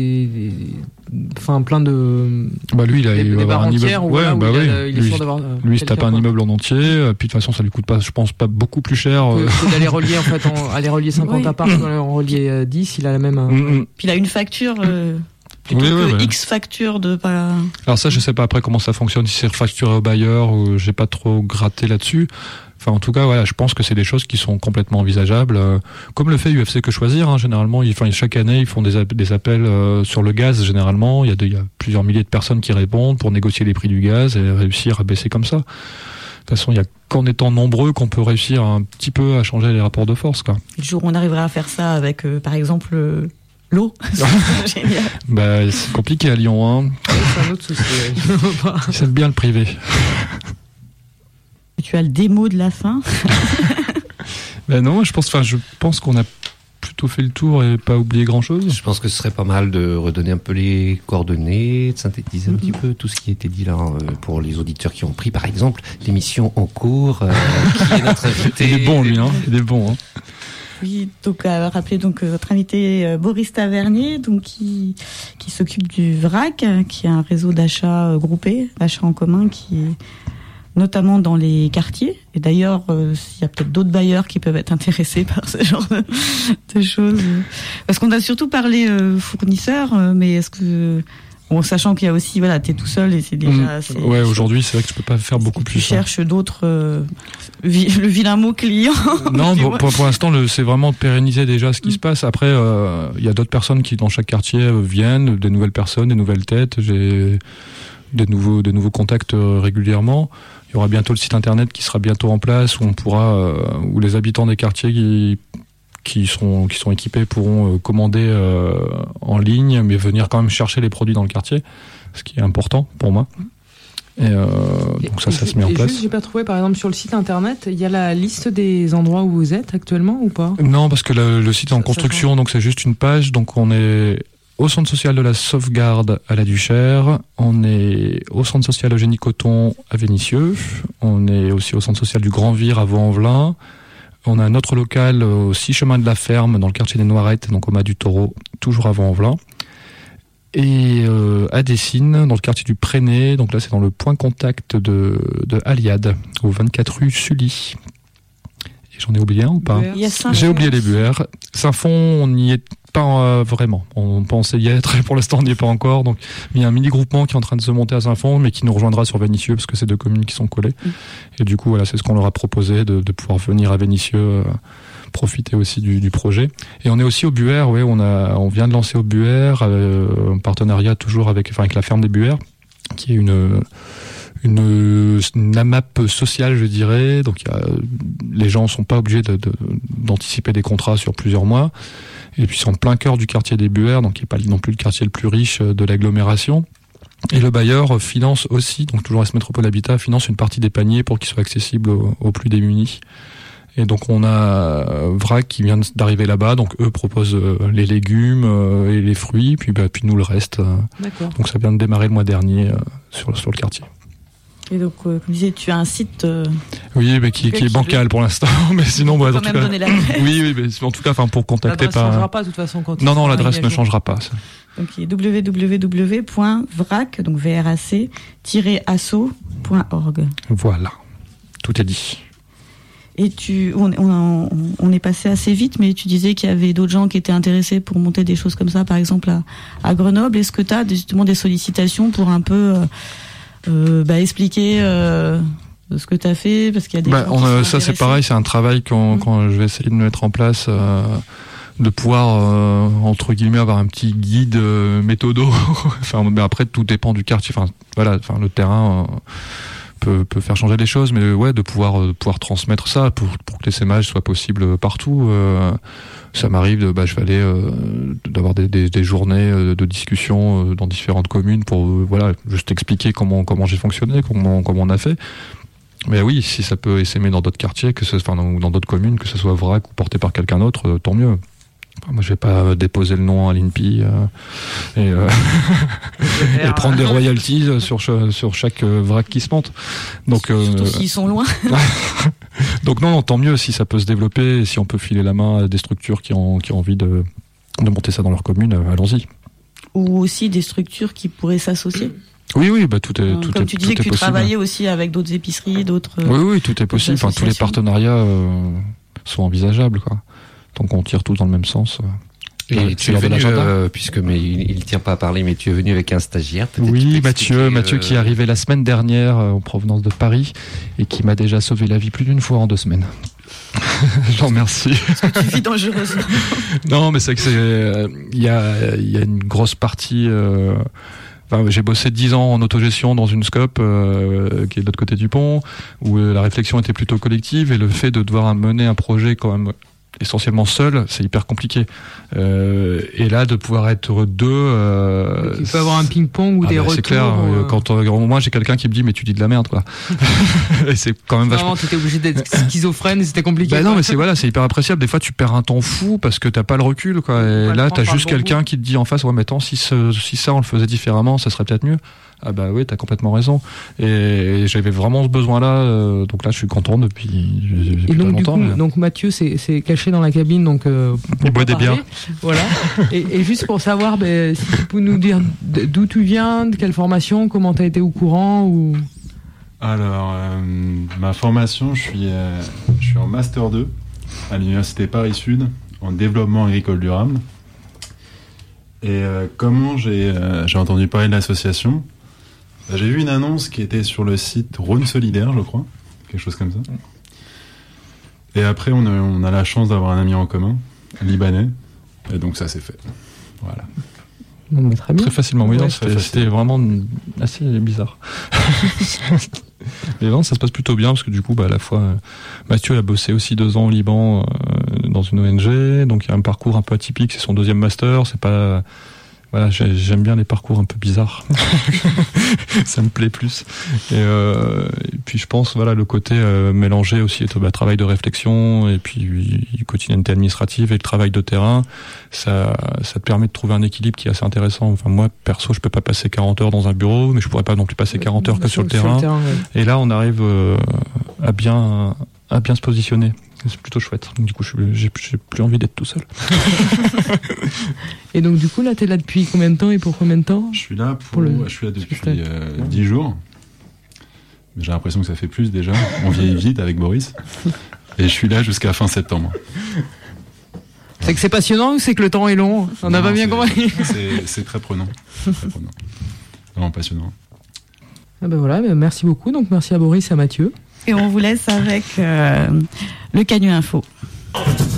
plein de. Lui, il va avoir un immeuble. Il est sûr d'avoir. Lui, il se tape un immeuble en entier. Puis de toute façon, ça lui coûte pas, je pense, pas beaucoup plus cher. Que d'aller relier aller relier 50 apparts, en relier 10, il a la même. Puis il a une facture. Plutôt que X facture de pas. Alors ça, je sais pas après comment ça fonctionne, si c'est refacturé au bailleur ou j'ai pas trop gratté là-dessus. En tout cas, je pense que c'est des choses qui sont complètement envisageables. Comme le fait UFC Que Choisir, généralement, chaque année, ils font des appels sur le gaz, généralement. Il y a plusieurs milliers de personnes qui répondent pour négocier les prix du gaz et réussir à baisser comme ça. De toute façon, il y a qu'en étant nombreux qu'on peut réussir un petit peu à changer les rapports de force, quoi. Le jour où on arrivera à faire ça avec, par exemple, l'eau. Génial. C'est compliqué à Lyon, hein. C'est un autre souci. Ils aiment bien le privé. Tu as le démo de la fin. Non, je pense qu'on a plutôt fait le tour et pas oublié grand chose. Je pense que ce serait pas mal de redonner un peu les coordonnées, de synthétiser un petit peu tout ce qui a été dit là pour les auditeurs qui ont pris par exemple l'émission en cours, qui est notre invité. Il est bon lui, il est bon. Oui, donc rappelez votre invité Boris Tavernier, qui s'occupe du VRAC, qui est un réseau d'achat groupé, d'achat en commun qui notamment dans les quartiers. Et d'ailleurs, il y a peut-être d'autres bailleurs qui peuvent être intéressés par ce genre de choses. Parce qu'on a surtout parlé fournisseurs, mais est-ce que... Bon, sachant qu'il y a aussi, voilà, t'es tout seul et c'est déjà... Ouais, aujourd'hui, c'est vrai que je peux pas faire beaucoup plus. Tu cherches d'autres... le vilain mot client. Non, pour l'instant, c'est vraiment de pérenniser déjà ce qui se passe. Après, il y a d'autres personnes qui, dans chaque quartier, viennent, des nouvelles personnes, des nouvelles têtes. J'ai des nouveaux contacts régulièrement. Il y aura bientôt le site internet qui sera bientôt en place, où on pourra, où les habitants des quartiers qui sont équipés pourront commander en ligne, mais venir quand même chercher les produits dans le quartier, ce qui est important pour moi. Et donc ça se met en place. Juste, j'ai pas trouvé, par exemple, sur le site internet, il y a la liste des endroits où vous êtes actuellement ou pas ? Non, parce que le site est en construction, donc c'est juste une page. Donc on est au centre social de la Sauvegarde à la Duchère, on est au centre social Eugénie Coton à Vénissieux, on est aussi au centre social du Grand Vire à Vaux-en-Velin. On a un autre local au 6 chemin de la Ferme, dans le quartier des Noirettes, donc au Mas du Taureau, toujours à Vaux-en-Velin. Et à Dessines, dans le quartier du Préné, donc là c'est dans le point contact de Aliade, au 24 rue Sully. Et j'en ai oublié un ou pas ? J'ai oublié les Buères. Saint-Fond, on n'y est pas vraiment. On pensait y être et pour l'instant on n'y est pas encore. Donc il y a un mini groupement qui est en train de se monter à Saint-Fond, mais qui nous rejoindra sur Vénissieux parce que c'est deux communes qui sont collées. Et du coup voilà, c'est ce qu'on leur a proposé de pouvoir venir à Vénissieux, profiter aussi du projet. Et on est aussi au Buères. Ouais, on vient de lancer au Buères un partenariat toujours avec la ferme des Buères, qui est une AMAP sociale, je dirais. Donc les gens sont pas obligés d'anticiper des contrats sur plusieurs mois. Et puis c'est en plein cœur du quartier des Buères, donc qui n'est pas non plus le quartier le plus riche de l'agglomération. Et le bailleur finance aussi, donc toujours S Métropole Habitat, finance une partie des paniers pour qu'ils soient accessibles aux plus démunis. Et donc on a VRAC qui vient d'arriver là-bas, donc eux proposent les légumes et les fruits, puis nous le reste. D'accord. Donc ça vient de démarrer le mois dernier sur le quartier. Et donc, comme je disais, tu as un site... oui, mais qui est bancal pour l'instant. Mais sinon, en tout cas... donner l'adresse. Oui, mais en tout cas, pour contacter... L'adresse ne changera pas de toute façon quand Non, l'adresse ne changera pas. Ça. Donc, www.vrac, donc vrac-asso.org. Voilà, tout est dit. Et on est passé assez vite, mais tu disais qu'il y avait d'autres gens qui étaient intéressés pour monter des choses comme ça, par exemple à Grenoble. Est-ce que tu as justement des sollicitations pour un peu... expliquer ce que tu as fait, parce qu'il y a des ça c'est pareil, c'est un travail quand je vais essayer de mettre en place, de pouvoir entre guillemets avoir un petit guide méthodo. Mais après tout dépend du quartier. Le terrain peut faire changer les choses, mais ouais, de pouvoir transmettre ça pour que l'essaimage soit possible partout. Ça m'arrive je vais aller d'avoir des journées de discussion dans différentes communes pour juste expliquer comment j'ai fonctionné, comment on a fait. Mais oui, si ça peut essaimer dans d'autres quartiers, ou dans d'autres communes, que ce soit VRAC ou porté par quelqu'un d'autre, tant mieux. Moi, je vais pas déposer le nom à l'INPI et prendre des royalties sur chaque vrac qui se monte. Donc, surtout s'ils sont loin. Donc non, tant mieux si ça peut se développer, et si on peut filer la main à des structures qui ont envie de monter ça dans leur commune, allons-y. Ou aussi des structures qui pourraient s'associer. Oui, tout est possible. Comme tu disais que tu travaillais aussi avec d'autres épiceries, d'autres. Oui, tout est possible. Tous les partenariats sont envisageables, quoi. Donc on tire tous dans le même sens. Et tu es venu, il tient pas à parler, mais tu es venu avec un stagiaire. Oui, Mathieu qui est arrivé la semaine dernière en provenance de Paris et qui m'a déjà sauvé la vie plus d'une fois en 2 semaines. J'en remercie. Est-ce que tu vis dangereusement? Non, mais c'est que il y a une grosse partie. J'ai bossé 10 ans en autogestion dans une SCOP qui est de l'autre côté du pont, où la réflexion était plutôt collective, et le fait de devoir mener un projet quand même essentiellement seul, c'est hyper compliqué. Et là, de pouvoir être deux... tu peux avoir un ping-pong ou des retours. C'est clair, quand moi j'ai quelqu'un qui me dit mais tu dis de la merde, quoi. Et c'est quand même vachement... T'étais obligé d'être schizophrène et c'était compliqué. Non, mais c'est hyper appréciable. Des fois tu perds un temps fou parce que t'as pas le recul, quoi. Et là t'as juste quelqu'un qui te dit en face, ouais mais attends, si ça on le faisait différemment, ça serait peut-être mieux. Ah bah oui, t'as complètement raison. Et j'avais vraiment ce besoin-là, donc là je suis content depuis et donc, pas longtemps. Donc Mathieu c'est caché dans la cabine, donc il boit des bières. Voilà. et juste pour savoir, si tu peux nous dire d'où tu viens, de quelle formation, comment t'as été au courant ou... Alors, ma formation, je suis en Master 2 à l'Université Paris-Sud en développement agricole durable. Et comment j'ai entendu parler de l'association ? J'ai vu une annonce qui était sur le site Rhône Solidaire, je crois, quelque chose comme ça. Et après, on a la chance d'avoir un ami en commun, libanais, et donc ça s'est fait. Voilà. Non, mais très bien. Très facilement, oui, Ouais, non, très c'était facile. vraiment assez bizarre. Mais non, ça se passe plutôt bien parce que du coup, à la fois, Mathieu a bossé aussi 2 ans au Liban dans une ONG, donc il y a un parcours un peu atypique, c'est son 2e master, c'est pas... Voilà, j'aime bien les parcours un peu bizarres. Ça me plaît plus. Et puis je pense, voilà, le côté mélangé aussi, travail de réflexion et puis quotidienneté administrative et le travail de terrain, ça te permet de trouver un équilibre qui est assez intéressant. Enfin, moi, perso, je peux pas passer 40 heures dans un bureau, mais je pourrais pas non plus passer 40 heures que sur le terrain. Ouais. Et là, on arrive à bien se positionner. C'est plutôt chouette. Du coup, j'ai plus envie d'être tout seul. Et donc, du coup, là, t'es là depuis combien de temps et pour combien de temps ? Je suis là depuis 10 jours. J'ai l'impression que ça fait plus déjà. On vieillit vite avec Boris. Et je suis là jusqu'à fin septembre. C'est que c'est passionnant ou c'est que le temps est long ? On n'a pas bien compris. C'est très prenant. Très prenant. Vraiment passionnant. Ah ben voilà, merci beaucoup. Donc, merci à Boris et à Mathieu. Et on vous laisse avec le Canu Info.